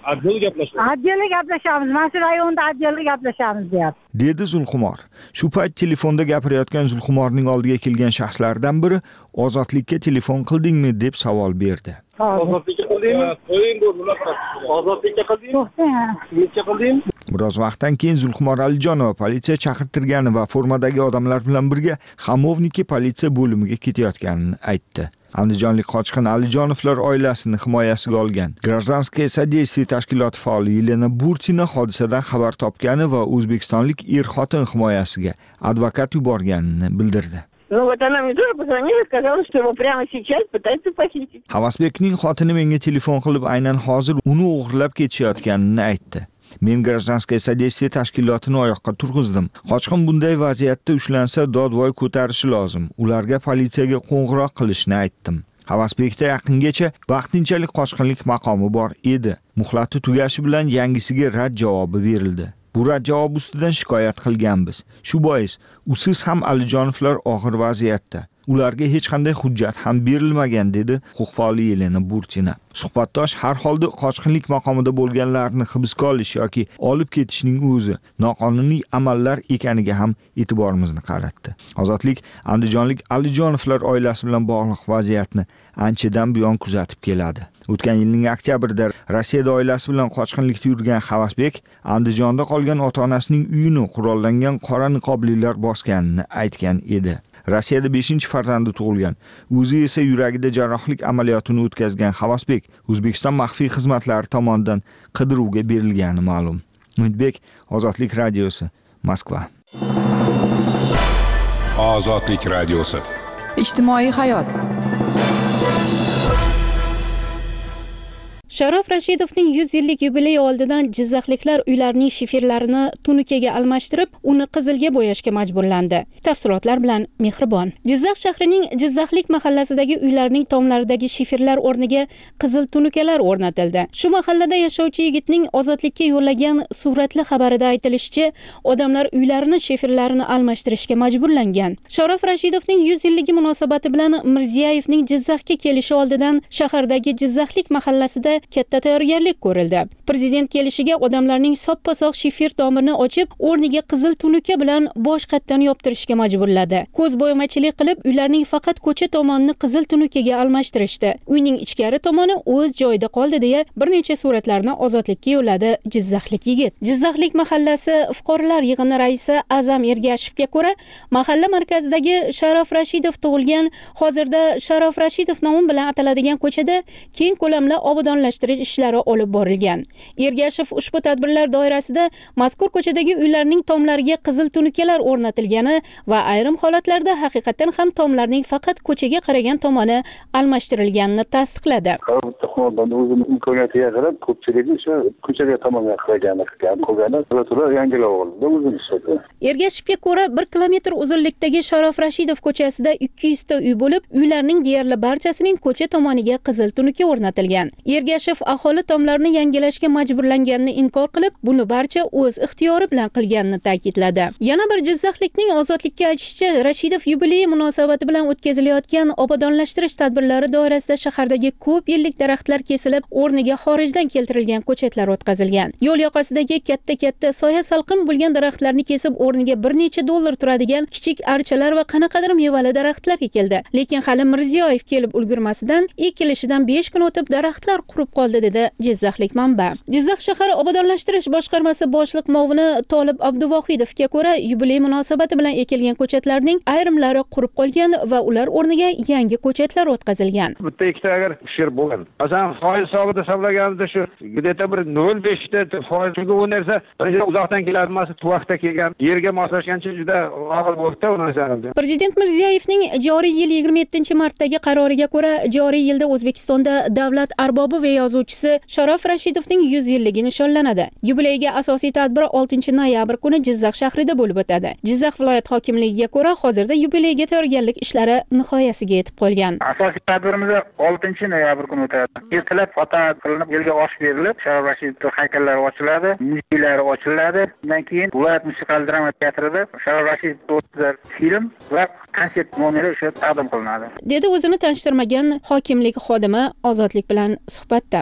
U: Adliyaga gaplashamiz. Mana shu rayonda adliyaga gaplashamiz deyapti.
I: Dedi Zulxumor. Shu payt telefonda gapirayotgan Zulxumorning oldiga kelgan shaxslardan biri Ozodlikka telefon qildingmi deb savol berdi.
V: Ozodlikka qildingmi? Qo'ying bo'ldi. Ozodlikka qildingmi? Necha qilding?
I: Biroz vaqtdan keyin Zulxumor Alijonova politsiya chaqirtirgani va formadagi odamlar bilan birga Xamovniki politsiya bo'limiga ketayotganini aytdi. Andijonlik qochqin Alijonovlar oilasini himoyasiga olgan Гражданское содействие tashkiloti faoli Yelena Burtina hodisadan xabar topgani va o'zbekistonlik er-xotin himoyasiga advokat yuborganini bildirdi.
W: Ну вот она мне тоже позвонила и сказала, что его прямо сейчас пытаются похитить.
I: Havasbekning xotini menga telefon qilib aynan hozir uni o'g'irlab ketishayotganini aytdi. Men Гражданское содействие tashkilotini oyoqqa turg'izdim. Qochqin bunday vaziyatda ushlansa dodvoy ko'tarishi lozim. Ularga politsiyaga qo'ng'iroq qilishni aytdim. Havasbekda yaqingacha vaqtinchalik qochqinlik maqomi bor edi. Muhlati tugashi bilan yangisiga rad javobi berildi. Bu rad javob ustidan shikoyat qilganmiz. Shu bois usiz ham Alijonovlar og'ir vaziyatda. Ularga hech qanday hujjat ham berilmagan dedi huquqfa'oli Yelena Burtina. Suhbatdosh har holda qochqinlik maqomida bo'lganlarni hibsga olish yoki olib ketishning o'zi noqonuniy amallar ekaniga ham e'tiborimizni qaratdi. Ozodlik andijonlik Alijonovlar oilasi bilan bog'liq vaziyatni anchadan buyon kuzatib keladi. O'tgan yilning oktyabrida Rossiyada oilasi bilan qochqinlikda yurgan Havasbek Andijonda qolgan ota-onasining uyini qurollangan qora niqoblilar bosganini aytgan edi. Rossiyada 5-farzandi tug'ilgan. O'zi esa yuragida jarrohlik amaliyotini o'tkazgan Havasbek O'zbekiston maxfiy xizmatlari tomonidan qidiruvga berilgani ma'lum. Umidbek, Ozodlik radiosi, Moskva.
X: Ozodlik radiosi.
A: Ijtimoiy hayot.
B: Sharof Rashidovning 100 yillik yubileyi oldidan jizzaxliklar uylarining shiferlarini tunukaga almashtirib, uni qizilga bo'yashga majburlandi. Tafsilotlar bilan Mehribon. Jizzax shahrining Jizzaxlik mahallasidagi uylarning tomlaridagi shiferlar o'rniga qizil tunukalar o'rnatildi. Shu mahallada yashovchi yigitning ozodlikka yo'llagan suratli xabarida aytilishicha, odamlar uylarini shiferlarini almashtirishga majburlangan. Sharof Rashidovning 100 yilligi munosabati bilan Mirziyoyevning Jizzaxga kelishi oldidan shahardagi Jizzaxlik mahallasida katta tayyorgarlik ko'rildi. Prezident kelishiga odamlarning soppa-sog' shifer tomirini ochib, o'rniga qizil tunuka bilan bosh qatdan yoptirishga majburladi. Ko'zbo'yamachilik qilib, uylarning faqat ko'cha tomonini qizil tunukaga almashtirishdi. Uyning ichkari tomoni o'z joyida qoldi deya bir necha suratlarni ozodlikka yo'lladi Jizzaxlik yigit. Jizzaxlik mahallasi fuqarolar yig'ini raisi Azam Ergashevga ko'ra, mahalla markazidagi Sharof Rashidov tug'ilgan, hozirda Sharof Rashidov nomi bilan ataladigan ko'chada keng ko'lamli obodonlashtirish ishlari olib borilgan. Ergashev ushbu tadbirlar doirasida mazkur ko'chadagi uylarning tomlariga qizil tunukalar o'rnatilgani va ayrim holatlarda haqiqatan ham tomlarning faqat ko'chaga qaragan tomoni almashtirilganini tasdiqladi.
G: Imkoniyatiga qarab ko'pchiligi o'sha ko'chaga tomonga qaragan qolgani yangilab oldi o'zini ishlatdi.
B: Ergashevga ko'ra 1 kilometr uzunlikdagi Sharof Rashidov ko'chasida 200 ta uy bo'lib, uylarning deyarli barchasining ko'cha tomoniga qizil tunuka o'rnatilgan. Ergashev aholi tomlarini yangilashga majburlanganini inkor qilib, buni barcha o'z ixtiyori bilan qilganini ta'kidladi. Yana bir jizzaxlikning ozodlikka aytishicha, Rashidov yubileyi munosabati bilan o'tkazilayotgan obodonlashtirish tadbirlari doirasida shahardagi ko'p yillik daraxtlar kesilib, o'rniga xorijdan keltirilgan ko'chatlar o'tkazilgan. Yo'l yoqasidagi katta soya salqin bo'lgan daraxtlarni kesib, o'rniga bir necha dollar turadigan kichik archalar va qanaqadir mevali daraxtlar ekildi. Lekin hali Mirziyoyev kelib ulgurmasidan, ekilishidan 5 kun o'tib daraxtlar qurib qoldi dedi Jizzaxlik manba. Jizzax shahar obodonlashtirish boshqarmasi boshliq muavini Tolib Abduvohidovga ko'ra, yubiley munosabati bilan ekilgan ko'chatlarning ayrimlari qurib qolgan va ular o'rniga yangi ko'chatlar o'tkazilgan.
J: Bitta ikkita agar she'r bo'lgan. Masalan, foiz hisobida hisoblaganimizda shu где-то bir 0.5 ta foiz chunki u narsa uzoqdan keladi, emas, vaqtda kelgan, yerga moslashgancha juda og'ir bo'ldi u narsani.
B: Prezident Mirziyoyevning joriy yil 27-martdagi qaroriga ko'ra, joriy yilda O'zbekistonda davlat arbobi va yozuvchisi Sharof Rashidovning 100 yilligi nishonlanadi. Yubileyga asosiy tadbir 6-noyabr kuni Jizzax shahrida bo'lib o'tadi. Jizzax viloyat hokimligiga ko'ra, hozirda yubileyga tayyorgarlik ishlari nihoyasiga yetib qolgan.
C: Asosiy tadbirimiz 6-noyabr kuni o'tadi. Ertalab foto qilinib, elga osh berilib, Sharof Rashidov haykallari ochiladi, muzeylari ochiladi. Undan keyin viloyat musiqali drama teatrida Sharof Rashidov film va konsert nomeri o'sha taqdim qilinadi.
B: Dedi o'zini tanishtirmagan hokimlik xodimi Ozodlik bilan suhbatda.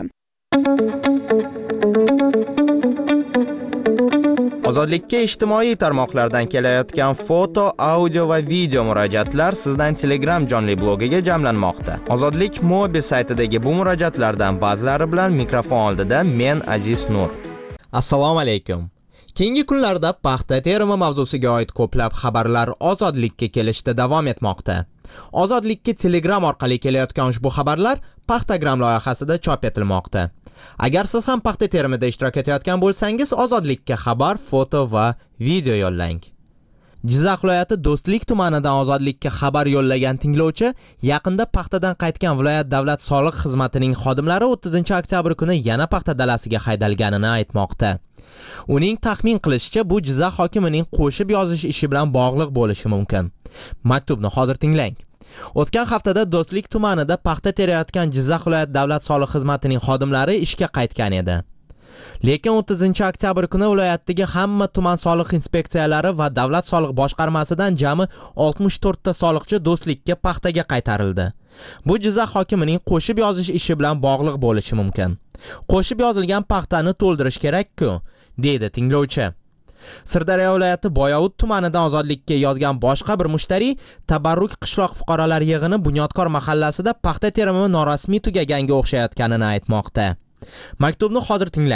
T: Ozodlikka ijtimoiy tarmoqlardan kelayotgan foto, audio va video murojaatlar sizdan Telegram jonli blogiga jamlanmoqda. Ozodlik mobil saytidagi bu murojaatlardan ba'zilari bilan mikrofon oldida men Aziz Nur. Assalomu alaykum. Keyingi kunlarda paxta terimi mavzusiga oid ko'plab xabarlar Ozodlikka kelishda davom etmoqda. Ozodlikka Telegram orqali kelayotgan ushbu xabarlar Paxtagram loyihasida chop etilmoqda. Agar siz ham paxta terimida ishtirok etayotgan bo'lsangiz, Ozodlikka xabar, foto va video yo'llang. Jizzax viloyati Do'stlik tumanidan Ozodlikka xabar yo'llagan tinglovchi yaqinda paxtadan qaytgan viloyat davlat soliq xizmatining xodimlari 30-oktyabr kuni yana paxta dalasiga haydalganini aytmoqda. Uning taxmin qilishicha, bu Jizzax hokimining qo'shib yozish ishi bilan bog'liq bo'lishi mumkin. Maktubni hozir tinglang. O'tgan haftada Do'stlik tumanida paxta terayotgan Jizzax viloyat davlat soliq xizmatining xodimlari ishga qaytgan edi. Lekin 30-oktyabr kuni viloyatdagi hamma tuman soliq inspeksiyalari va davlat soliq boshqarmasidan jami 64 ta soliqchi Do'stlikka paxtaga qaytarildi. Bu Jizzax hokimining qo'shib yozish ishi bilan bog'liq bo'lishi mumkin. Qo'shib yozilgan paxtani to'ldirish kerak-ku, deydi tinglovchi. Sirdaryo viloyati Boyovut tumanidan Ozodlikka yozgan boshqa bir mushtari Tabarruk qishloq fuqarolar yig'ini Bunyodkor mahallasida paxta terimi norasmiy tugaganga o'xshayotganini aytmoqda. Maktubni hozir tinglang.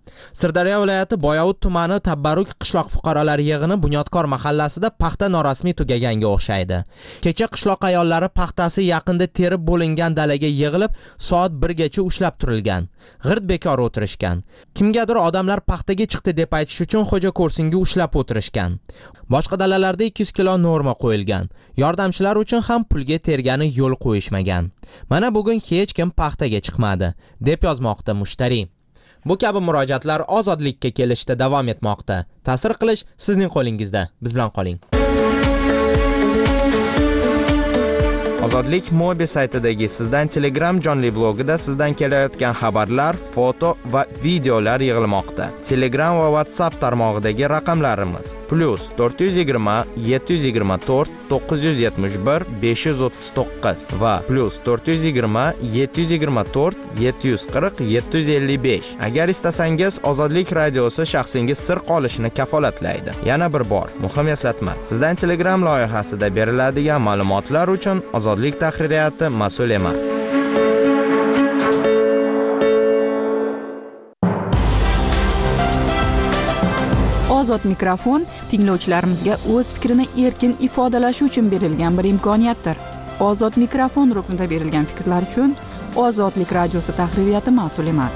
T: Sirdaryo viloyati Boyovut tumani Tabbaruk qishloq fuqarolar yig'ini Bunyodkor mahallasida paxta norasmiy tugaganga o'xshaydi. Kecha qishloq ayollari paxtasi yaqinda terib bo'lingan dalaga yig'ilib, soat 1 gacha ushlab turilgan. G'irt bekor o'tirishgan. Kimgadir odamlar paxtaga chiqdi deb aytish uchun xo'ja ko'rsinga ushlab o'tirishgan. Boshqa dalalarda 200 kilo norma qo'yilgan. Yordamchilar uchun ham pulga tergani yo'l qo'yishmagan. Mana bugun hech kim paxtaga chiqmadi, deb yozmoqda mushtari. Bu kabi murojaatlar ozodlikka kelishda davom etmoqda. Ta'sir qilish sizning qo'lingizda. Biz bilan qoling. Ozodlik Mobi saytidagi sizdan Telegram jonli blogida sizdan kelayotgan xabarlar, foto va videolar yig'ilmoqda. Telegram va WhatsApp tarmog'idagi raqamlarimiz +420 724 971 539 va +420 724 740 755. Agar istasangiz, Ozodlik radiosi shaxsingiz sir qolishini kafolatlaydi. Yana bir bor, muhim eslatma. Sizdan Telegram loyihasida beriladigan ma'lumotlar uchun Ozodlik tahririyati mas'ul emas.
A: Ozod mikrofon tinglovchilarimizga o'z fikrini erkin ifodalashi uchun berilgan bir imkoniyatdir. Ozod mikrofon ruknida berilgan fikrlar uchun Ozodlik radiosi tahririyati mas'ul emas.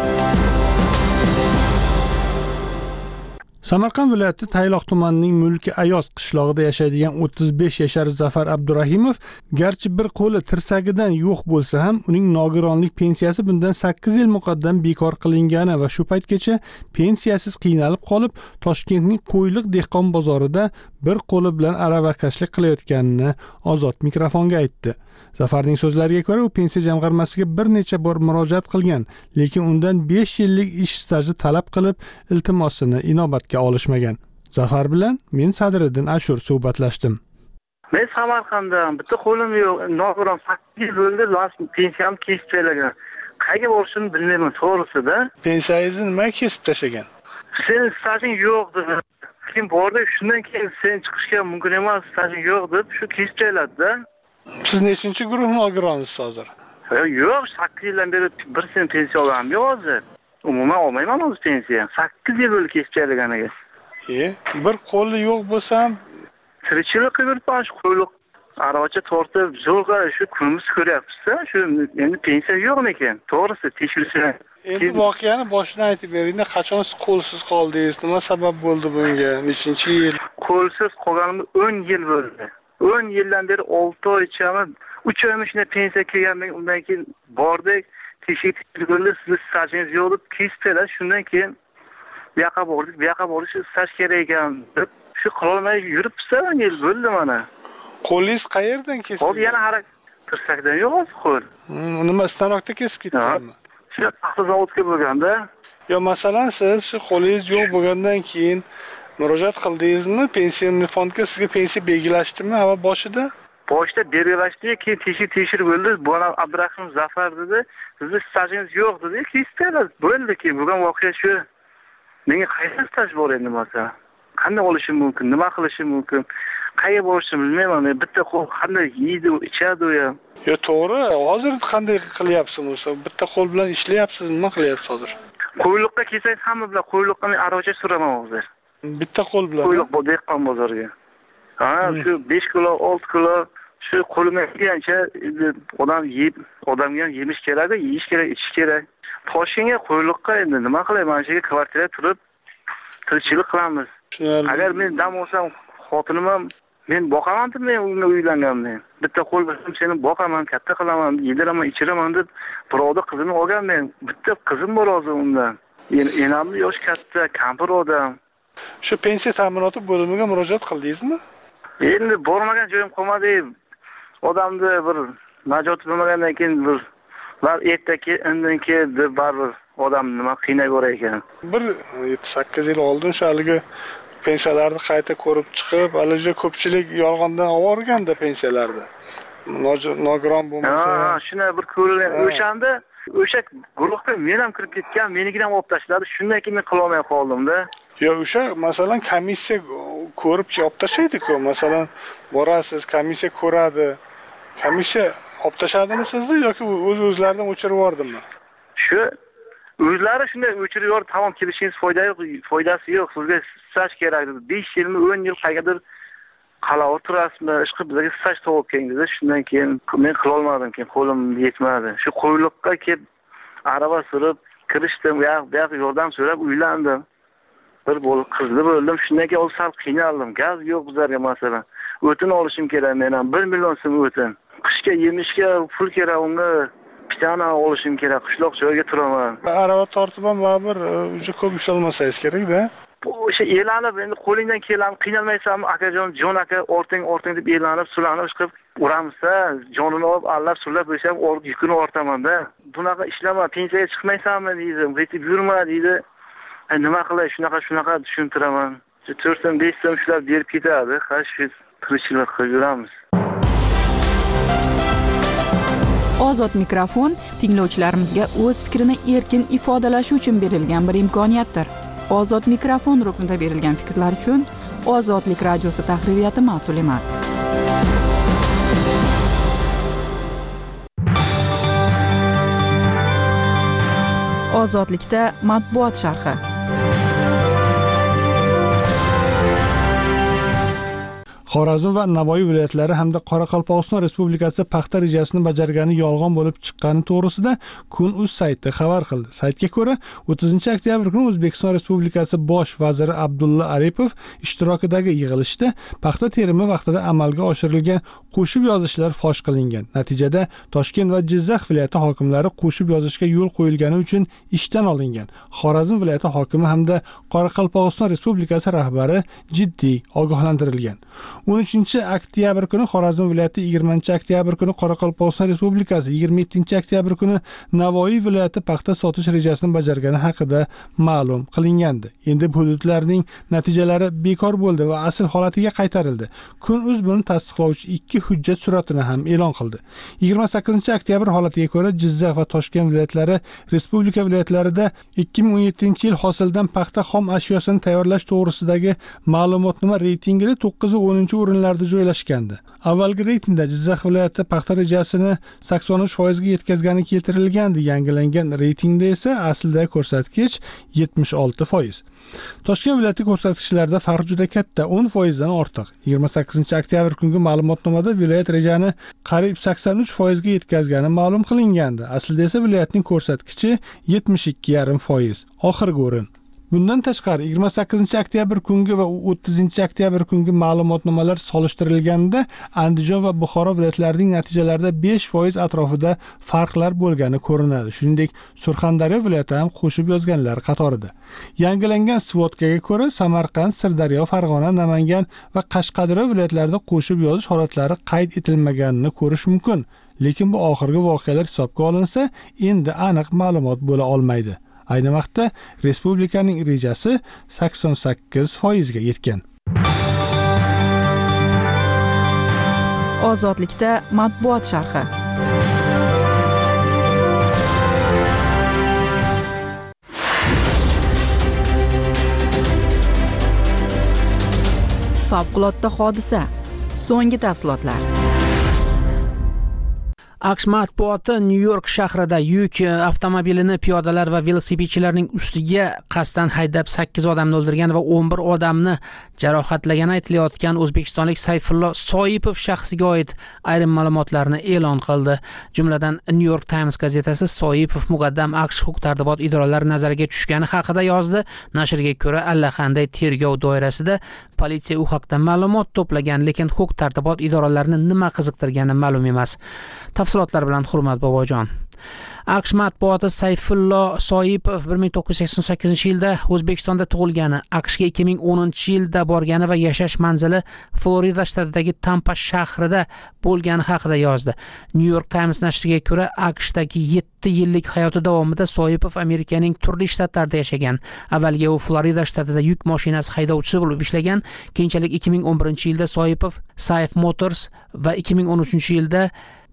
D: Samarqand viloyati Tayloq tumanining Mulki Ayoz qishlog'ida yashaydigan 35 yashar Zafar Abdurahimov garchi bir qo'li tirsagidan yo'q bo'lsa ham, uning nogironlik pensiyasi bundan 8 yil muqaddam bekor qilingani va shu paytgacha pensiyasiz qiynalib qolib, Toshkentning Qo'yliq dehqon bozorida bir qo'li bilan aravakashlik qilayotganini Ozod mikrofonga aytdi. Zafarning so'zlariga ko'ra, u pensiya jamg'armasiga bir necha bor murojaat qilgan, lekin undan 5 yillik ish staji talab qilib, iltimosini inobatga olishmagan. Zafar bilan men Sadriddin Ashur suhbatlashdim.
C: Men Samarqanddan, bitta qo'lim yo'q, nogiron 8 yil bo'ldi, pensiyam kesib tashlagan. Qayerga borishimni bilmayman, to'g'risida.
D: Pensiyangizni nima kesib tashlagan?
C: Sen stajing yo'q dedi. Kim bordi, shundan keyin sen chiqishga mumkin emas, stajing yo'q deb shu kesib tashladi-da.
D: Siz nechinchi guruh nogironsiz hozir?
C: Yo'q, 8 yildan beri bir sen pensiya olaman yo'q hozir. Umuman olmayman hozir pensiya. 8 yil bo'ldi kesib tashlaganiga.
D: Bir qo'li yo'q bo'lsa ham
C: tirikchilik qilib yuribman, shu qo'yliq aravacha tortib, zo'rg'a shu kunimiz ko'ryapsiz-da, shu endi pensiya yo'qmikan? To'g'risi tekshirishlar.
D: Endi voqeani boshidan aytib beringda, qachon siz qo'lsiz qoldingiz? Nima sabab bo'ldi bunga? Nechinchi yil?
C: Qo'lsiz qolganimga 10 yil bo'ldi. 10 yildan beri 6 oy ichami, 3 oymi shunday pensiya kelganman, undan keyin bordik, tekshirib siz stajingiz yo'q deb kesdilar, shundan keyin bu yoqqa bordik, bu yoqqa borish staj kerak ekan deb shu qilolmay yuribsiz, 10 yil bo'ldi mana.
D: Qo'lingiz qayerdan kesildi?
C: Hozir yana harakat tirsakdan yo'q qo'l.
D: Nima stanokda kesib ketdingizmi?
C: Shu paxta zavodga bo'lganda.
D: Yo, masalan, siz shu qo'lingiz yo'q bo'lgandan keyin murojaat qildingizmi? Pensiya fondga sizga pensiya belgilashdimi havo boshida?
C: Boshida belgilashdi, keyin tekshirib bo'ldi. Bu Abdurahim Zafar dedi, sizni stajingiz yo'q dedi. Kesdilar. Bo'ldi keyin bo'lgan voqea shu. Menga qaysi staj bor endi bo'lsa? Qanday olishim mumkin? Nima qilishim mumkin? Qayerga borishimni bilmayman. Bitta qo'l qanday yeydi, ichadi u ham.
D: Yo, to'g'ri. Hozir qanday qilyapsiz o'zi? Bitta qo'l bilan ishlayapsiz, nima qilyapsiz hozir?
C: Qo'yliqqa kelsangiz hamma bilan qo'yliqqa men aravacha suraman hozir.
D: Bitta qo'l bilan.
C: Qo'yliq dehqon bozoriga. Shu 5 kilo, 6 kilo shu qo'limga kelgancha odam yeb, odamga ham yemish kerak, yeyish kerak, ichish kerak. Toshkentga qo'yliqqa endi nima qilay? Mana shu yerga kvartirada turib tirikchilik qilamiz. Agar men dam olsam, xotinim ham men boqaman deb men unga uylanganman. Bitta qo'l bilan seni boqaman, katta qilaman, yediraman, ichiraman deb birovda qizini olganman. Bitta qizim bor hozir undan. Enamni yosh katta, kampir odam.
D: Shu pensiya ta'minoti bo'limiga murojaat qildingizmi?
C: Endi bormagan joyim qolmadi. Odamni bir najot bo'lmagandan keyin bir ertaki indin keyin deb baribir odam nima qiynaverar ekan.
D: Bir 7-8 yil oldin shu haligi pensiyalarni qayta ko'rib chiqib, haliga ko'pchilik yolg'ondan olganda pensiyalarni. Nogiron bo'lmasa.
C: Shuna bir ko'rilgan o'shanda o'sha guruhga men ham kirib ketgan, menikidan ham olib tashladi. Shundan keyin men qila olmay qoldim-da.
D: Yo, o'sha masalan komissiya ko'rib olib tashlaydi-ku. Masalan, borasiz, komissiya ko'radi. Komissiya olib tashladimi sizni yoki o'zlaridan o'chirib yubordimi?
C: Shu O'zlari shunday o'chirib yuborib, tamom kelishingiz foydasi yo'q. Sizga staj kerak dedi. 5 yilmi, 10 yil qayergadir qalava turasizmi, ishqib bizga staj topib keling dedi. Shundan keyin men qila olmadim, keyin qo'lim yetmadi. Shu qo'yliqqa kelib araba surib kirishdim, bu yoq yordam so'rab uylandim. Bir qizli bo'ldim. Shundan keyin sal qiynaldim. Gaz yo'q bizlarga masalan. O'tin olishim kerak men ham 1 million so'm o'tin. Qishga yemishga pul kerak, unga pitana olishim kerak. Qishloq joyga turaman.
D: Arava tortib ham baribir uje ko'p ish olmasangiz kerak-da.
C: O'sha e'lanib, endi qo'lingdan keladi, qiynalmaysanmi, akajon, jon aka, orting deb e'lanib, sulanib chiqib uramsa, jonini olib, allab sulab bo'lsam, yukini ortaman-da. Bunaqa ishlama, pensiyaga chiqmaysanmi deydi, yetib yurma deydi. Nima qilay, shunaqa tushuntiraman. 4 so'm, 5 so'm shular berib ketadi. Shu tirikchilik qilib yuramiz.
A: Ozod mikrofon tinglovchilarimizga o'z fikrini erkin ifodalashi uchun berilgan bir imkoniyatdir. Ozod mikrofon ruknida berilgan fikrlar uchun Ozodlik radiosi tahririyati mas'ul emas. Ozodlikda matbuot sharhi.
D: Xorazm va Navoiy viloyatlari hamda Qoraqalpog'iston Respublikasi paxta rejasini bajargani yolg'on bo'lib chiqqani to'g'risida Kun.uz sayti xabar qildi. Saytga ko'ra, 30-oktyabr kuni O'zbekiston Respublikasi bosh vaziri Abdulla Aripov ishtirokidagi yig'ilishda paxta terimi vaqtida amalga oshirilgan qo'shib yozishlar fosh qilingan. Natijada Toshkent va Jizzax viloyati hokimlari qo'shib yozishga yo'l qo'yilgani uchun ishdan olingan. Xorazm viloyati hokimi hamda Qoraqalpog'iston Respublikasi rahbari jiddiy ogohlantirilgan. 13-oktyabr kuni Xorazm viloyati, 20-oktyabr kuni Qoraqalpog'iston Respublikasi, 27-oktyabr kuni Navoiy viloyati paxta sotish rejasini bajargani haqida ma'lum qilingandi. Endi hududlarning natijalari bekor bo'ldi va asl holatiga qaytarildi. Kun.uz buni tasdiqlovchi 2 hujjat suratini ham e'lon qildi. 28-oktyabr holatiga ko'ra Jizzax va Toshkent viloyatlari respublika viloyatlarida 2017-yil hosildan paxta xom ashyosini tayyorlash to'g'risidagi ma'lumotnoma reytingida 9 va 10-o'rinlarda joylashgandi. Avvalgi reytingda Jizzax viloyati paxta rejasini 83% ga yetkazgani keltirilgandi. Yangilangan reytingda esa aslida ko'rsatkich 76%. Toshkent viloyati ko'rsatkichlarida farq juda katta, 10% dan ortiq. 28-oktyabr kungi ma'lumotnomada viloyat rejani qariyb 83% ga yetkazgani ma'lum qilingandi. Aslida esa viloyatning ko'rsatkichi 72,5%. Oxirgi o'rin. Bundan tashqari 28-oktyabr kungi va 30-oktyabr kungi ma'lumotnomalar solishtirilganda Andijon va Buxoro viloyatlarining natijalarida 5% atrofida farqlar bo'lgani ko'rinadi. Shuningdek, Surxondaryo viloyati ham qo'shib yozganlar qatorida. Yangilangan svotkaga ko'ra Samarqand, Sirdaryo, Farg'ona, Namangan va Qashqadaryo viloyatlarida qo'shib yozish holatlari qayd etilmaganini ko'rish mumkin. Lekin bu oxirgi voqealar hisobga olinsa, endi aniq ma'lumot bo'la olmaydi. Ayni vaqtda respublikaning rejasi 88% ga yetgan.
A: Ozodlikda matbuot sharhi. Favqulodda hodisa. So'nggi tafsilotlar.
E: AQSh matbuoti Nyu-York shahrida yuk avtomobilini piyodalar va velosipedchilarning ustiga qasddan haydab 8 odamni o'ldirgan va 11 odamni jarohatlagani aytilayotgan o'zbekistonlik Sayfullo Soipov shaxsiga oid ayrim ma'lumotlarni e'lon qildi. Jumladan New York Times gazetasi Soipov muqaddam AQSh huquq-tartibot idoralari nazariga tushgani haqida yozdi. Nashrga ko'ra, allaqanday tergov doirasida politsiya u haqda ma'lumot to'plagan, lekin huquq-tartibot idoralarini nima qiziqtirgani ma'lum emas. Tafsilotlar bilan Hurmat Bobojon. AQSh matbuoti Sayfullo Soipov 1988-yilda O'zbekistonda tug'ilgani, AQShga 2010-yilda borgani va yashash manzili Florida shtatidagi Tampa shahrida bo'lgani haqida yozdi. New York Times nashriga ko'ra, AQShdagi 7 yillik hayoti davomida Soipov Amerikaning turli shtatlarida yashagan. Avvaliga u Florida shtatida yuk mashinasi haydovchisi bo'lib ishlagan. Keyinchalik 2011-yilda Soipov Saif Motors va 2013-yilda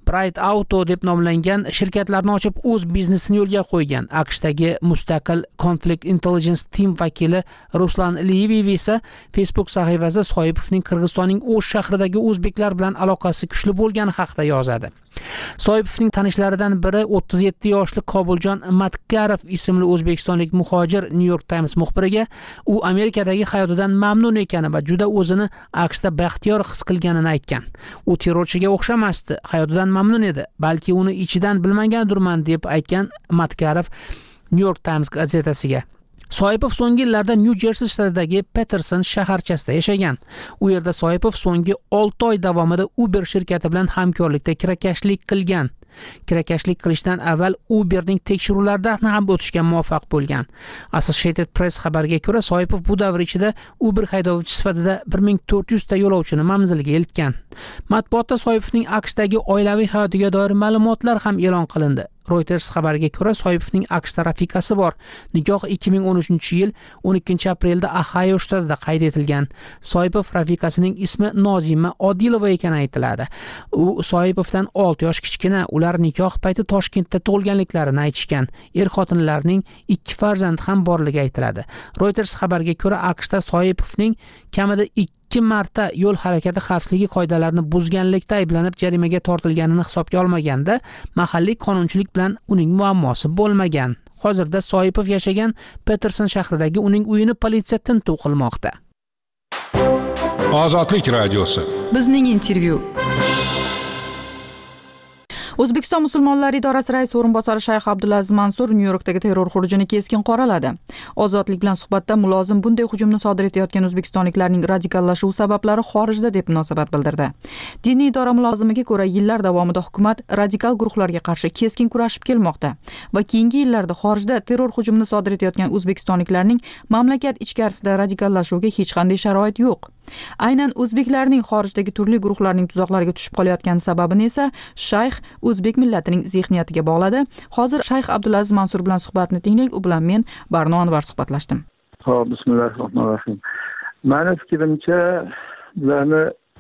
E: Bright Auto deb nomlangan shirkatlarni ochib o'z biznesini yo'lga qo'ygan. AQShdagi mustaqil Conflict Intelligence Team vakili Ruslan Liyev esa Facebook sahifasida Soipovning Qirg'izistonning O'sh shahridagi o'zbeklar bilan aloqasi kuchli bo'lgani haqida yozadi. Soipovning tanishlaridan biri 37 yoshli Kobuljon Matkarov ismli o'zbekistonlik muhojir New York Times muxbiriga u Amerikadagi hayotidan mamnun ekani va juda o'zini AQShda baxtiyor his qilganini aytgan. U terrorchiga o'xshamasdi, hayotidan mamnun edi, balki uni ichidan bilmagandirman deb aytgan Matkarov New York Times gazetasiga. Soipov so'nggi yillarda New Jersey shtatidagi Peterson shaharchasida yashagan. U yerda Soipov so'nggi 6 oy davomida Uber shirkati bilan hamkorlikda kirakashlik qilgan. Kirakashlik qilishdan avval Uberning tekshiruvlaridan ham o'tishga muvaffaq bo'lgan. Associated Press xabariga ko'ra, Soipov bu davr ichida Uber haydovchisi sifatida 1400 ta yo'lovchini manziliga eltgan. Matbuotda Soipovning AQShdagi oilaviy hayotiga doir ma'lumotlar ham e'lon qilindi. Reuters xabariga ko'ra, Soipovning AQShda rafiqasi bor. Nikoh 2013-yil 12-aprelda Ohio shtatida qayd etilgan. Soipov rafiqasining ismi Nozima Odilova ekani aytiladi. U Soipovdan 6 yosh kichkina. Ular nikoh payti Toshkentda tug'ilganliklarini aytishgan. Er-xotinlarning 2 farzandi ham borligi aytiladi. Reuters xabariga ko'ra, AQShda Soipovning kamida 2 marta yo'l harakati xavfsizligi qoidalarini buzganlikda ayblanib jarimaga tortilganini hisobga olmaganda, mahalliy qonunchilik bilan uning muammosi bo'lmagan. Hozirda Soipov yashagan Peterson shahridagi uning uyini politsiya tintuv qilmoqda.
X: Ozodlik radiosi.
A: Bizning intervyu. O'zbekiston musulmonlari idorasi raisi o'rinbosari Shayx Abdulaziz Mansur New Yorkdagi terror xurujini keskin qoraladi. Ozodlik bilan suhbatda mulozim bunday hujumni sodir etayotgan o'zbekistonliklarning radikallashuvi sabablari xorijda deb munosabat bildirdi. Diniy idora mulozimiga ko'ra, yillar davomida hukumat radikal guruhlarga qarshi keskin kurashib kelmoqda va keyingi yillarda xorijda terror hujumini sodir etayotgan o'zbekistonliklarning mamlakat ichkarisida radikallashuviga hech qanday sharoit yo'q. Aynan o'zbeklarning xorijdagi turli guruhlarning tuzoqlariga tushib qolayotgani sababini esa Shayx o'zbek millatining zehniyatiga bog'ladi. Hozir Shayx Abdulaziz Mansur bilan suhbatni tinglang. U bilan men Barno Anvar suhbatlashdim.
G: Xo'p, bismillahirrohmanirrohim. Meni fikrimcha, bularni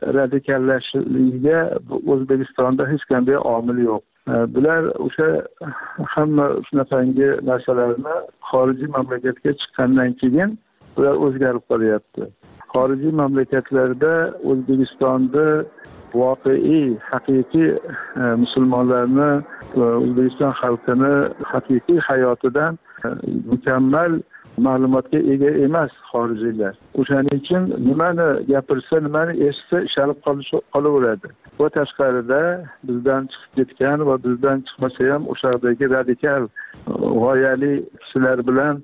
G: radikallashishligiga O'zbekistonda hech qanday omil yo'q. Bular o'sha hamma shunaqangi narsalarni xorijiy mamlakatga chiqqandan keyin ular o'zgarib qolyapti. Xorijiy mamlakatlarda O'zbekistonda voqei, haqiqiy musulmonlarni, O'zbekiston xalqini haqiqiy hayotidan mukammal ma'lumotga ega emas xorijiylar. O'shaning uchun nimani gapirsa, nimani eshitsa ishonib qolaveradi. Va tashqarida bizdan chiqib ketgan va bizdan chiqmasa ham o'shadagi radikal g'oyali kishilar bilan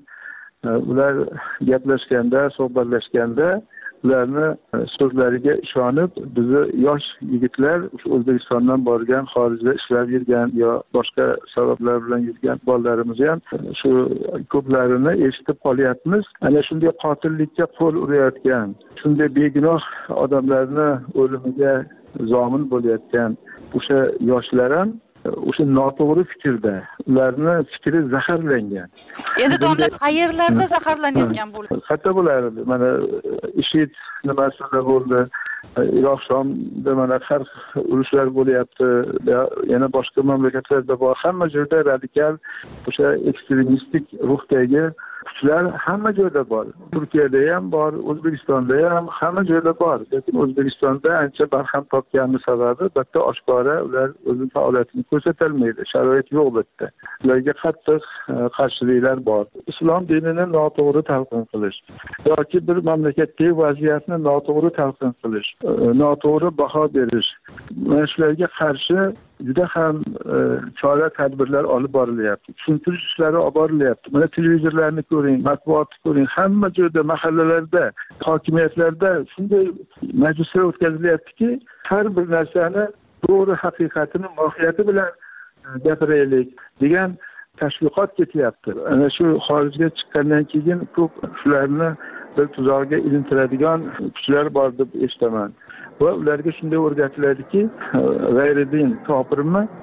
G: ular gaplashganda, suhbatlashganda ularni so'zlariga ishonib, bizni yosh yigitlar O'zbekistondan borgan, xorijda ishlab yurgan yo boshqa sabablar bilan yurgan bolalarimiz ham shu ko'plarini eshitib qolyapmiz. Ana shunday qotillikka qo'l urayotgan, shunday begunoh odamlarni o'limiga zomin bo'layotgan o'sha yoshlar ham o'sha noto'g'ri fikrda, ularni fikri zaharlangan.
A: Endi domla qayerlarda zaharlanayotgan bo'ldi?
G: Qayerda bo'lardi? Mana IShID nimasida bo'ldi. Iroq Shomda mana har urushlar bo'lyapti. Yana boshqa mamlakatlarda bor. Hamma joyda radikal o'sha ekstremistik ruhdagi kuchlar hamma joyda bor. Turkiyada ham bor, O'zbekistonda ham hamma joyda bor. Lekin O'zbekistonda ancha barham topgani sababi bitta oshkora ular o'zining faoliyatini ko'rsatolmaydi. Sharoit yo'q bitta. Ularga qattiq qarshiliklar bor. Islom dinini noto'g'ri talqin qilish yoki bir mamlakatdagi vaziyatni noto'g'ri talqin qilish, noto'g'ri baho berish, mana shularga qarshi juda ham chora tadbirlar olib borilyapti. Tushuntirish ishlari olib borilyapti. Mana televizorlarni ko'ring, matbuotni ko'ring, hamma joyda, mahallalarda, hokimiyatlarda shunday majlislar o'tkazilyaptiki, har bir narsani to'g'ri haqiqatini mohiyati bilan gapiraylik degan tashviqot ketyapti. Ana shu xorijga chiqqandan keyin ko'p shularni bir tuzog'iga ilintiradigan kuchlar bor deb eshitaman. Va ularga shunday o'rgatiladiki, g'ayridin kofirmi,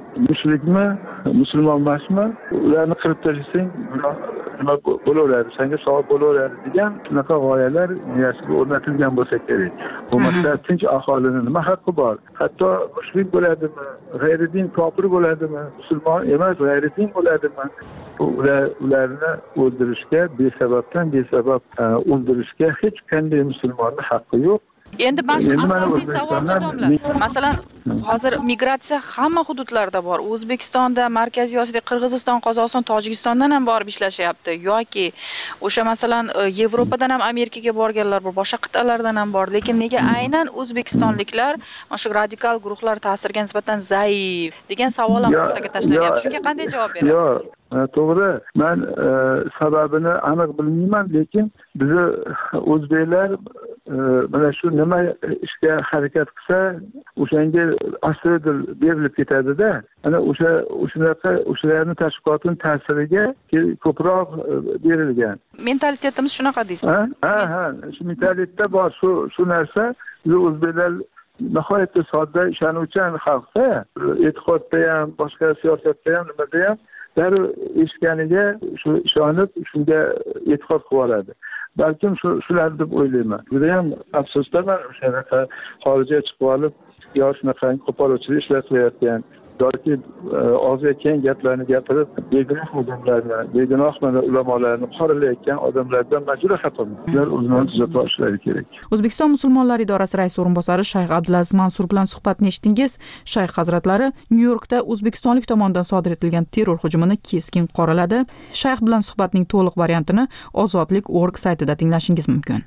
G: mushrikmi, musulmon emasmi, ularni qirib tashlasang nima bo'laveradi, senga savob bo'laveradi degan shunaqa g'oyalar miyasiga o'rnatilgan bo'lsa kerak. Bo'lmasa tinch aholini nima haqqi bor? Hatto mushrik bo'ladimi, g'ayridin kofir bo'ladimi, musulmon emas g'ayridin bo'ladimi? Ularni o'ldirishga, besababdan besabab o'ldirishga hech qanday musulmonning haqqi yo'q.
A: Endi asosiy savol domla. Masalan, hozir migratsiya hamma hududlarda bor. O'zbekistonda, Markaziy Osiyoda, Qirg'iziston, Qozog'iston, Tojikistondan ham borib ishlashyapti yoki o'sha masalan Yevropadan ham Amerikaga borganlar bor, boshqa qit'alardan ham bor. Lekin nega aynan o'zbekistonliklar mana shu radikal guruhlar ta'siriga nisbatan zaif degan savol ham o'rtaga tashlanyapti. Shunga qanday javob berasiz?
G: Yo'q, to'g'ri. Men sababini aniq bilmayman, lekin biz o'zbeklar mana shu nima ishga harakat qilsa, o'shanga astoydil berilib ketadi-da. Ana o'shalarning tashviqotining ta'siriga ko'proq berilgan.
A: Mentalitetimiz shunaqa deysiz.
G: Ha, shu mentalitetda bor shu narsa. Biz o'zbeklar nihoyatda sodda, ishonuvchan xalqda, e'tiqodda ham, boshqa siyosatda ham, nimada ham darrov eshitganiga shu ishonib, shunga e'tiqod qilib oladi. Balkim shular deb o'ylayman. Juda ham afsusdaman o'shanaqa xorijga chiqib olib, yo shunaqa qo'polchilik ishlar qilayotgan yoki og'ziga kelgan gaplarni gapirib, begunoh odamlarni, begunoh ulamolarni qoralayotgan odamlardan majbur xatoman. Ular o'zini tuzatib olishlari kerak.
A: O'zbekiston musulmonlar idorasi raisi o'rinbosari Shayx Abdulaziz Mansur bilan suhbatni eshitdingiz. Shayx hazratlari Nyu-Yorkda o'zbekistonlik tomonidan sodir etilgan terror hujumini keskin qoraladi. Shayx bilan suhbatning to'liq variantini ozodlik.org saytida tinglashingiz mumkin.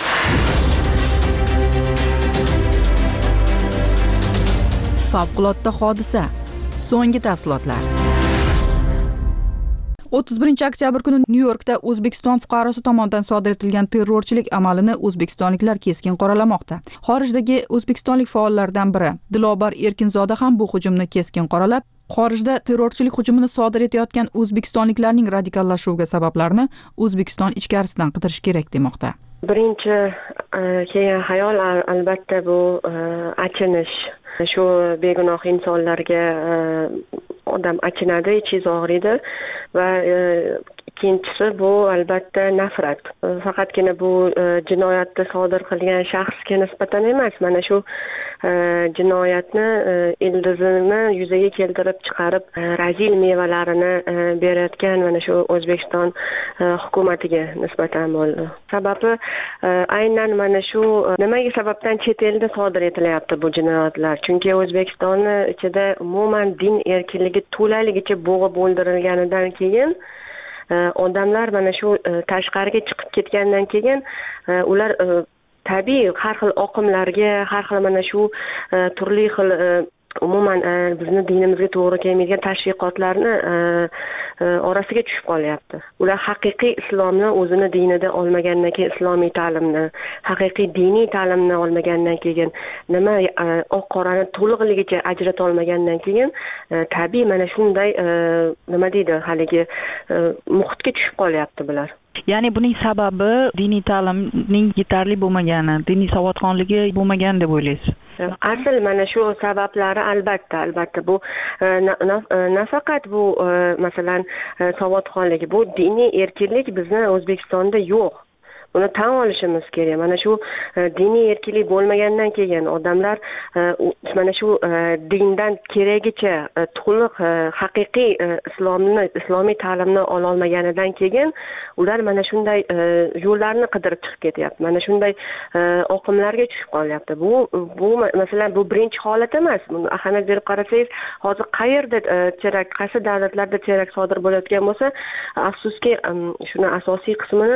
A: Favqulodda hodisa. So'nggi tafsilotlar. 31-oktyabr kuni Nyu-Yorkda O'zbekiston fuqarosi tomonidan sodir etilgan terrorchilik amalini o'zbekistonliklar keskin qoralamoqda. Xorijdagi o'zbekistonlik faollardan biri Dilobar Erkinzoda ham bu hujumni keskin qoralab, xorijda terrorchilik hujumini sodir etayotgan o'zbekistonliklarning radikallashuviga sabablarni O'zbekiston ichkarisidan qidirish kerak demoqda.
W: Birinchi kelgan xayol albatta bu achinish. Shu begunoh insonlarga odam achinadi, ichingiz og'riydi va ikkinchisi bu albatta nafrat. Faqatgina bu jinoyatni sodir qilgan shaxsga nisbatan emas, mana shu jinoyatni ildizini yuzaga keltirib chiqarib, razil mevalarini berayotgan mana shu O'zbekiston hukumatiga nisbatan bo'ldi. Sababi aynan mana shu nimaga sababdan chet elda sodir etilyapti bu jinoyatlar? Chunki O'zbekistonni ichida umuman din erkinligi to'laligicha bo'g'ib o'ldirilganidan keyin odamlar mana shu tashqariga chiqib ketgandan keyin ular tabiiy har xil oqimlarga, har xil mana shu turli xil umuman bizni dinimizga to'g'ri kelmaydigan tashviqotlarni orasiga tushib qolyapti. Ular haqiqiy islomni o'zini dinida olmagandan keyin, islomiy ta'limni, haqiqiy diniy ta'limni olmagandan keyin, nima oq qorani to'liqligicha ajrata olmagandan keyin tabiiy mana shunday nima deydi, haligi muhitga tushib qolyapti bular.
F: Ya'ni buning sababi diniy ta'limning yetarli bo'lmagani, diniy savodxonligi bo'lmagani deb o'ylaysiz?
W: Asl mana shu sabablari albatta bu nafaqat bu masalan savodxonligi, bu diniy erkinlik bizni O'zbekistonda yo'q. Buni tan olishimiz kerak. Mana shu diniy erkinlik bo'lmagandan keyin odamlar mana shu dindan keragicha to'liq haqiqiy islomiy ta'limni ola olmaganidan keyin ular mana shunday yo'llarni qidirib chiqib ketyapti. Mana shunday oqimlarga tushib qolyapti. Bu masalan bu birinchi holat emas. Buni ahamiyat berib qarasangiz, hozir qayerda terakt, qaysi davlatlarda terakt sodir bo'layotgan bo'lsa, afsuski shuni asosiy qismini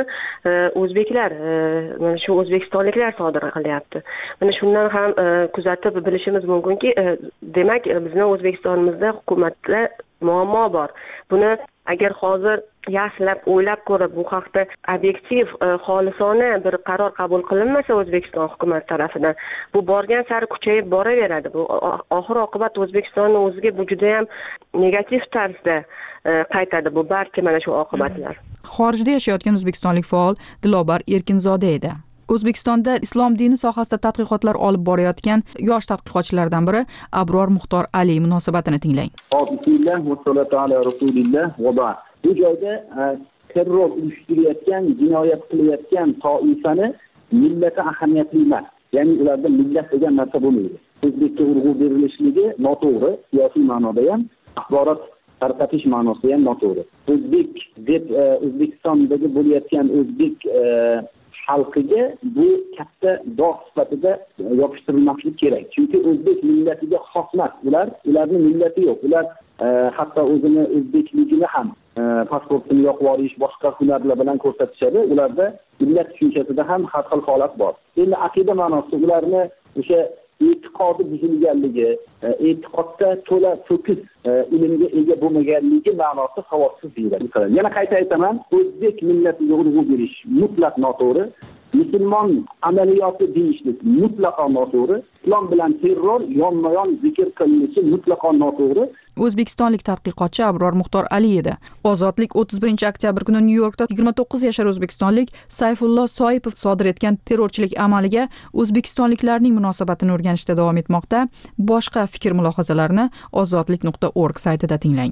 W: mana shu o'zbekistonliklar sodir qilyapti. Mana shundan ham kuzatib bilishimiz mumkinki, demak bizning O'zbekistonimizda hukumatda muammo bor. Buni agar hozir yaxshilab o'ylab ko'rib, bu haqda obyektiv, xolisona bir qaror qabul qilinmasa O'zbekiston hukumati tomonidan, bu borgan sari kuchayib boraveradi. Bu oxir oqibat O'zbekistonning o'ziga bu juda ham negativ tarzda qaytadi bu barcha mana shu oqibatlar.
A: Xorijda yashayotgan o'zbekistonlik faol Dilobar Erkinzoda edi. O'zbekistonda islom dini sohasida tadqiqotlar olib borayotgan yosh tadqiqotchilardan biri Abror Muxtor Ali munosabatini tinglang.
K: Bismillah va salatu ala rasulillah va ba'd. Bu joyda terror uyushtirayotgan, jinoyat qilayotgan toifani millati ahamiyatli emas. Ya'ni ularda millat degan narsa bo'lmaydi. O'zbekka urg'u berilishligi noto'g'ri, siyosiy ma'noda ham, axborot tarqatish ma'nosida ham noto'g'ri. O'zbek deb O'zbekistondagi bo'layotgan o'zbek xalqiga bu katta dog' sifatida yopishtirilmasligi kerak. Chunki o'zbek millatiga xos emas. Ularning millati yo'q. Ular hatto o'zini o'zbekligini ham pasportini yoqib olish, boshqa hunarlar bilan ko'rsatishadi. Ularda millat tushunchasida ham har xil holat bor. Endi aqida ma'nosida ularni o'sha e'tiqodi buzilganligi, e'tiqodda to'la fokus ilmga ega bo'lmaganligi ma'nosi savodsiz deyiladi. Yana qayta aytaman, o'zbek millatiga urg'u berish mutlaq noto'g'ri. Musulmon amaliyoti deyishlik mutlaqo noto'g'ri. Islom bilan terror yonma-yon zikr qilinishi mutlaqo noto'g'ri.
A: O'zbekistonlik tadqiqotchi Abror Muxtor Ali edi. Ozodlik 31-oktyabr kuni Nyu-Yorkda 29 yashar o'zbekistonlik Sayfullo Soipov sodir etgan terrorchilik amaliga o'zbekistonliklarning munosabatini o'rganishda davom etmoqda. Boshqa fikr-mulohazalarni ozodlik.org saytida tinglang.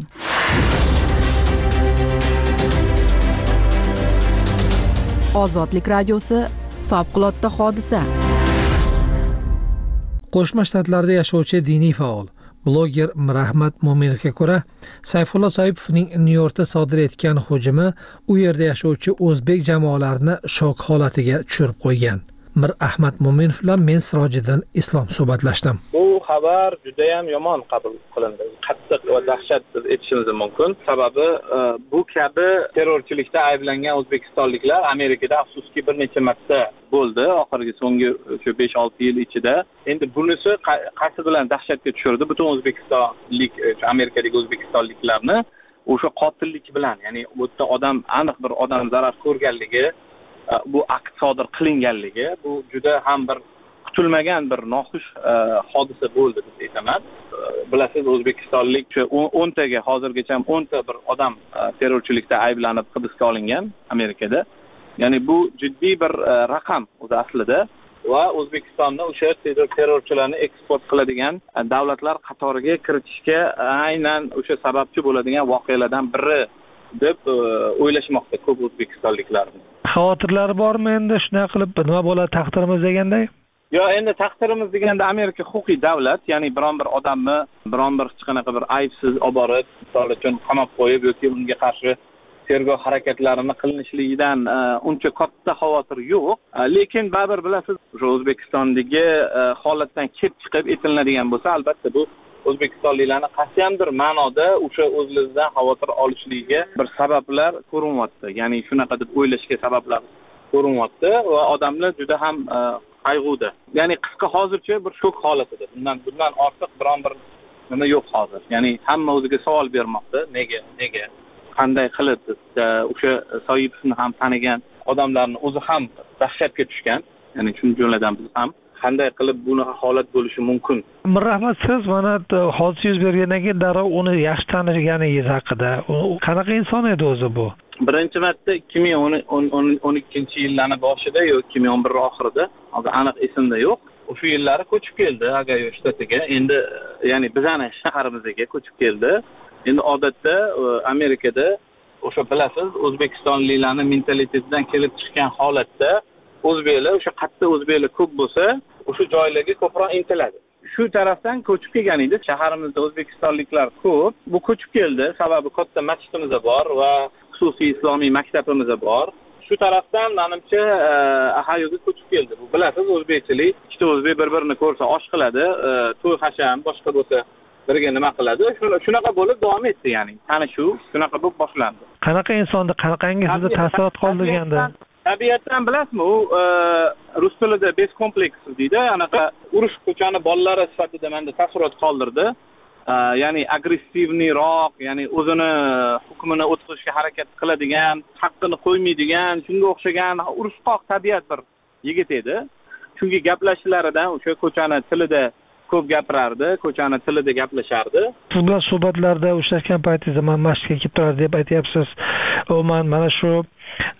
A: Ozodlik radiosi favqulodda hodisa.
L: Qo'shma Shtatlarda yashovchi diniy faol bloger Mirahmat Mo'minovga ko'ra, Sayfullo Soipovning Nyu-Yorkda sodir etgan hujumi u yerda yashovchi o'zbek jamoalarini shok holatiga tushirib qo'ygan. Mirahmat Mo'minov bilan men Sirojiddin Islom suhbatlashdim.
M: Bu xabar juda ham yomon qabul qilindi. Qattiq va dahshat etishimiz mumkin. Sababi bu kabi terrorchilikda ayblangan o'zbekistonliklar Amerikada afsuski bir necha marta bo'ldi, oxirgi so'nggi 5-6 yil ichida. Endi bunisi qaysi bilan dahshatga tushirdi butun o'zbekistonlik, Amerikadagi o'zbekistonliklarni o'sha qotillik bilan, ya'ni bu yerda aniq bir odam zarar ko'rganligi, bu akt sodir qilinganligi, bu juda ham bir kutilmagan bir noxush hodisa bo'ldi deb aytaman. Bilasiz, o'zbekistonlik 10 taga hozirgacha 10 ta bir odam terrorchilikda ayblanib hibsga olingan Amerikada. Ya'ni bu jiddiy bir raqam o'zi aslida va O'zbekistonni o'sha terrorchilarni eksport qiladigan davlatlar qatoriga kiritishga aynan o'sha sababchi bo'ladigan voqealardan biri deb o'ylashmoqda ko'p o'zbekistonliklar.
O: Xavotirlari bormi endi shunday qilib nima bo'ladi taqdirimiz deganday?
M: Yo, endi taqdirimiz deganda Amerika huquqiy davlat, ya'ni biron bir odamni biron bir hech qanaqa bir aybsiz olib borib, misol uchun qamab qo'yib yoki unga qarshi tergov harakatlarini qilinishligidan uncha katta xavotir yo'q. Lekin baribir bilasiz, o'sha O'zbekistondagi holatdan kelib chiqib etiladigan bo'lsa, albatta bu o'zbekistonliklarni qasdiyamdir ma'noda o'sha o'zlaridan xavotir olishligiga bir sabablar ko'rinyapti. Ya'ni shunaqa deb o'ylashga sabablar ko'rinyapti va odamlar juda ham qayg'uda. Ya'ni qisqa hozircha bir shok holatida. Bundan ortiq biron bir nima yo'q hozir. Ya'ni hamma o'ziga savol bermoqda. Nega? Qanday qilib o'sha Soipovni ham tanigan odamlarning o'zi ham dahshatga tushgan. Ya'ni shu jumladan biz ham qanday qilib bunaqa holat bo'lishi mumkin?
O: Mirahmat, siz mana hodisa yuz bergandan keyin darrov uni yaxshi tanishganingiz haqida. Qanaqa inson edi o'zi bu?
M: Birinchi marta 2012-yillarning boshida yoki 2011 oxirida, hozir aniq esimda yo'q. O'sha yillari ko'chib keldi Ogayo shtatiga. Endi ya'ni bizning shaharimizga ko'chib keldi. Endi odatda Amerikada o'sha bilasiz, O'zbekistonliklarning mentalitetidan kelib chiqqan holatda o'zbeklar, o'sha qatta o'zbeklar ko'p bo'lsa, o'sha joylarga ko'proq intiladi. Shu tarafdan ko'chib kelgan edi. Shaharimizda o'zbekistonliklar ko'p. Bu ko'chib keldi, sababi katta masjidimiz bor va xususiy islomiy maktabimiz bor. Shu tarafdan menimcha ahayoga ko'chib keldi. Bu bilasiz, o'zbekchilik, ikkita o'zbek bir-birini ko'rsa osh qiladi, to'y hasham, boshqa bo'lsa birga nima qiladi. Shunaqa bo'lib davom etdi, ya'ni tanishuv shunaqa bo'lib boshlandi.
O: Qanaqa insonni, qanaqangi sizda taassurot qoldirganda?
M: Tabiatdan bilasizmi, u rus tilida beskompleks deydi, anaqa urush ko'chani bolalari sifatida menda taassurot qoldirdi. Ya'ni agressivniroq, ya'ni o'zini hukmini o'tkazishga harakat qiladigan, haqqini qo'ymaydigan, shunga o'xshagan urushqoq tabiat bir yigit edi. Chunki gaplashishlarida o'sha ko'chani tilida ko'p gapirardi, ko'chani tilida gaplashardi.
O: Siz bilan suhbatlarda ushlashgan paytingizda men masjidga kelib turadi deb aytyapsiz. Mana shu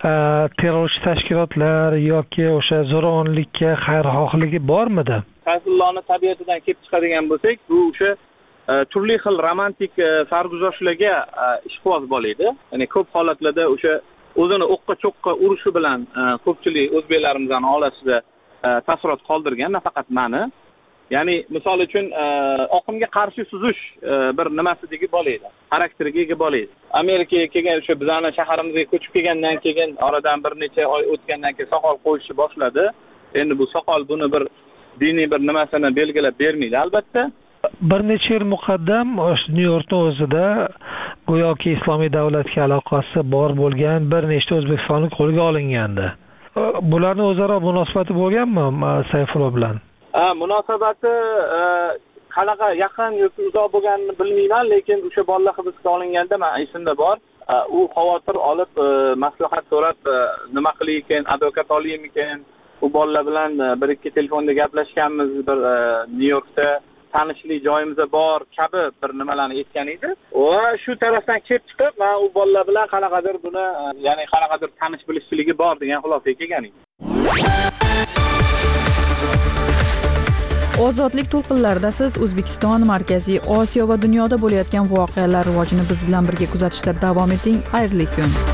O: terrorchi tashkilotlar yoki o'sha zo'ravonlikka xayrixohligi bormidi?
M: Sayfullohni tabiatidan kelib chiqadigan bo'lsak, bu o'sha turli xil romantik sarguzashtlarga ishqiboz bo'ladi. Ya'ni ko'p holatlarda o'sha o'zini o'qqa cho'qqa urishi bilan ko'pchilik o'zbeklarimizning oilasida taassurot qoldirgan, nafaqat meni. Ya'ni misol uchun oqimga qarshi suzish bir nimasidagi bo'ladi, xarakteriga ega bo'ladi. Amerikaga kelgan o'sha bizning shaharimizga ko'chib kelgandan keyin oradan bir necha oy o'tgandan keyin soqol qo'yishni boshladi. Endi bu soqol buni bir diniy bir nimasini belgilab bermaydi albatta.
O: Bir necha yil muqaddam Nyu-Yorkning o'zida go'yoki islomiy davlatga aloqasi bor bo'lgan bir nechta o'zbekistonlik qo'lga olingandi. Bularning o'zaro munosabati bo'lganmi Sayfullo bilan?
M: Munosabati qanaqa yaqin yoki uzoq bo'lganini bilmayman, lekin o'sha bolalar hibsga olinganda men esimda bor. U xavotir olib, maslahat so'rab, nima qilaylik ekan, advokat olaymikan, u bolalar bilan bir ikki telefonda gaplashganmiz, bir Nyu-Yorkda tanishlik joyimiz bor kabi bir nimalarni aytgan edi. Va shu tarafdan kelib chiqib, men u bolalar bilan qanaqadir buni, ya'ni qanaqadir tanish bilishchiligi bor degan xulosaga kelgan edim.
A: Ozodlik to'lqinlarida siz O'zbekiston, Markaziy Osiyo va dunyoda bo'layotgan voqealar rivojini biz bilan birga kuzatishda davom eting. Xayrli kun.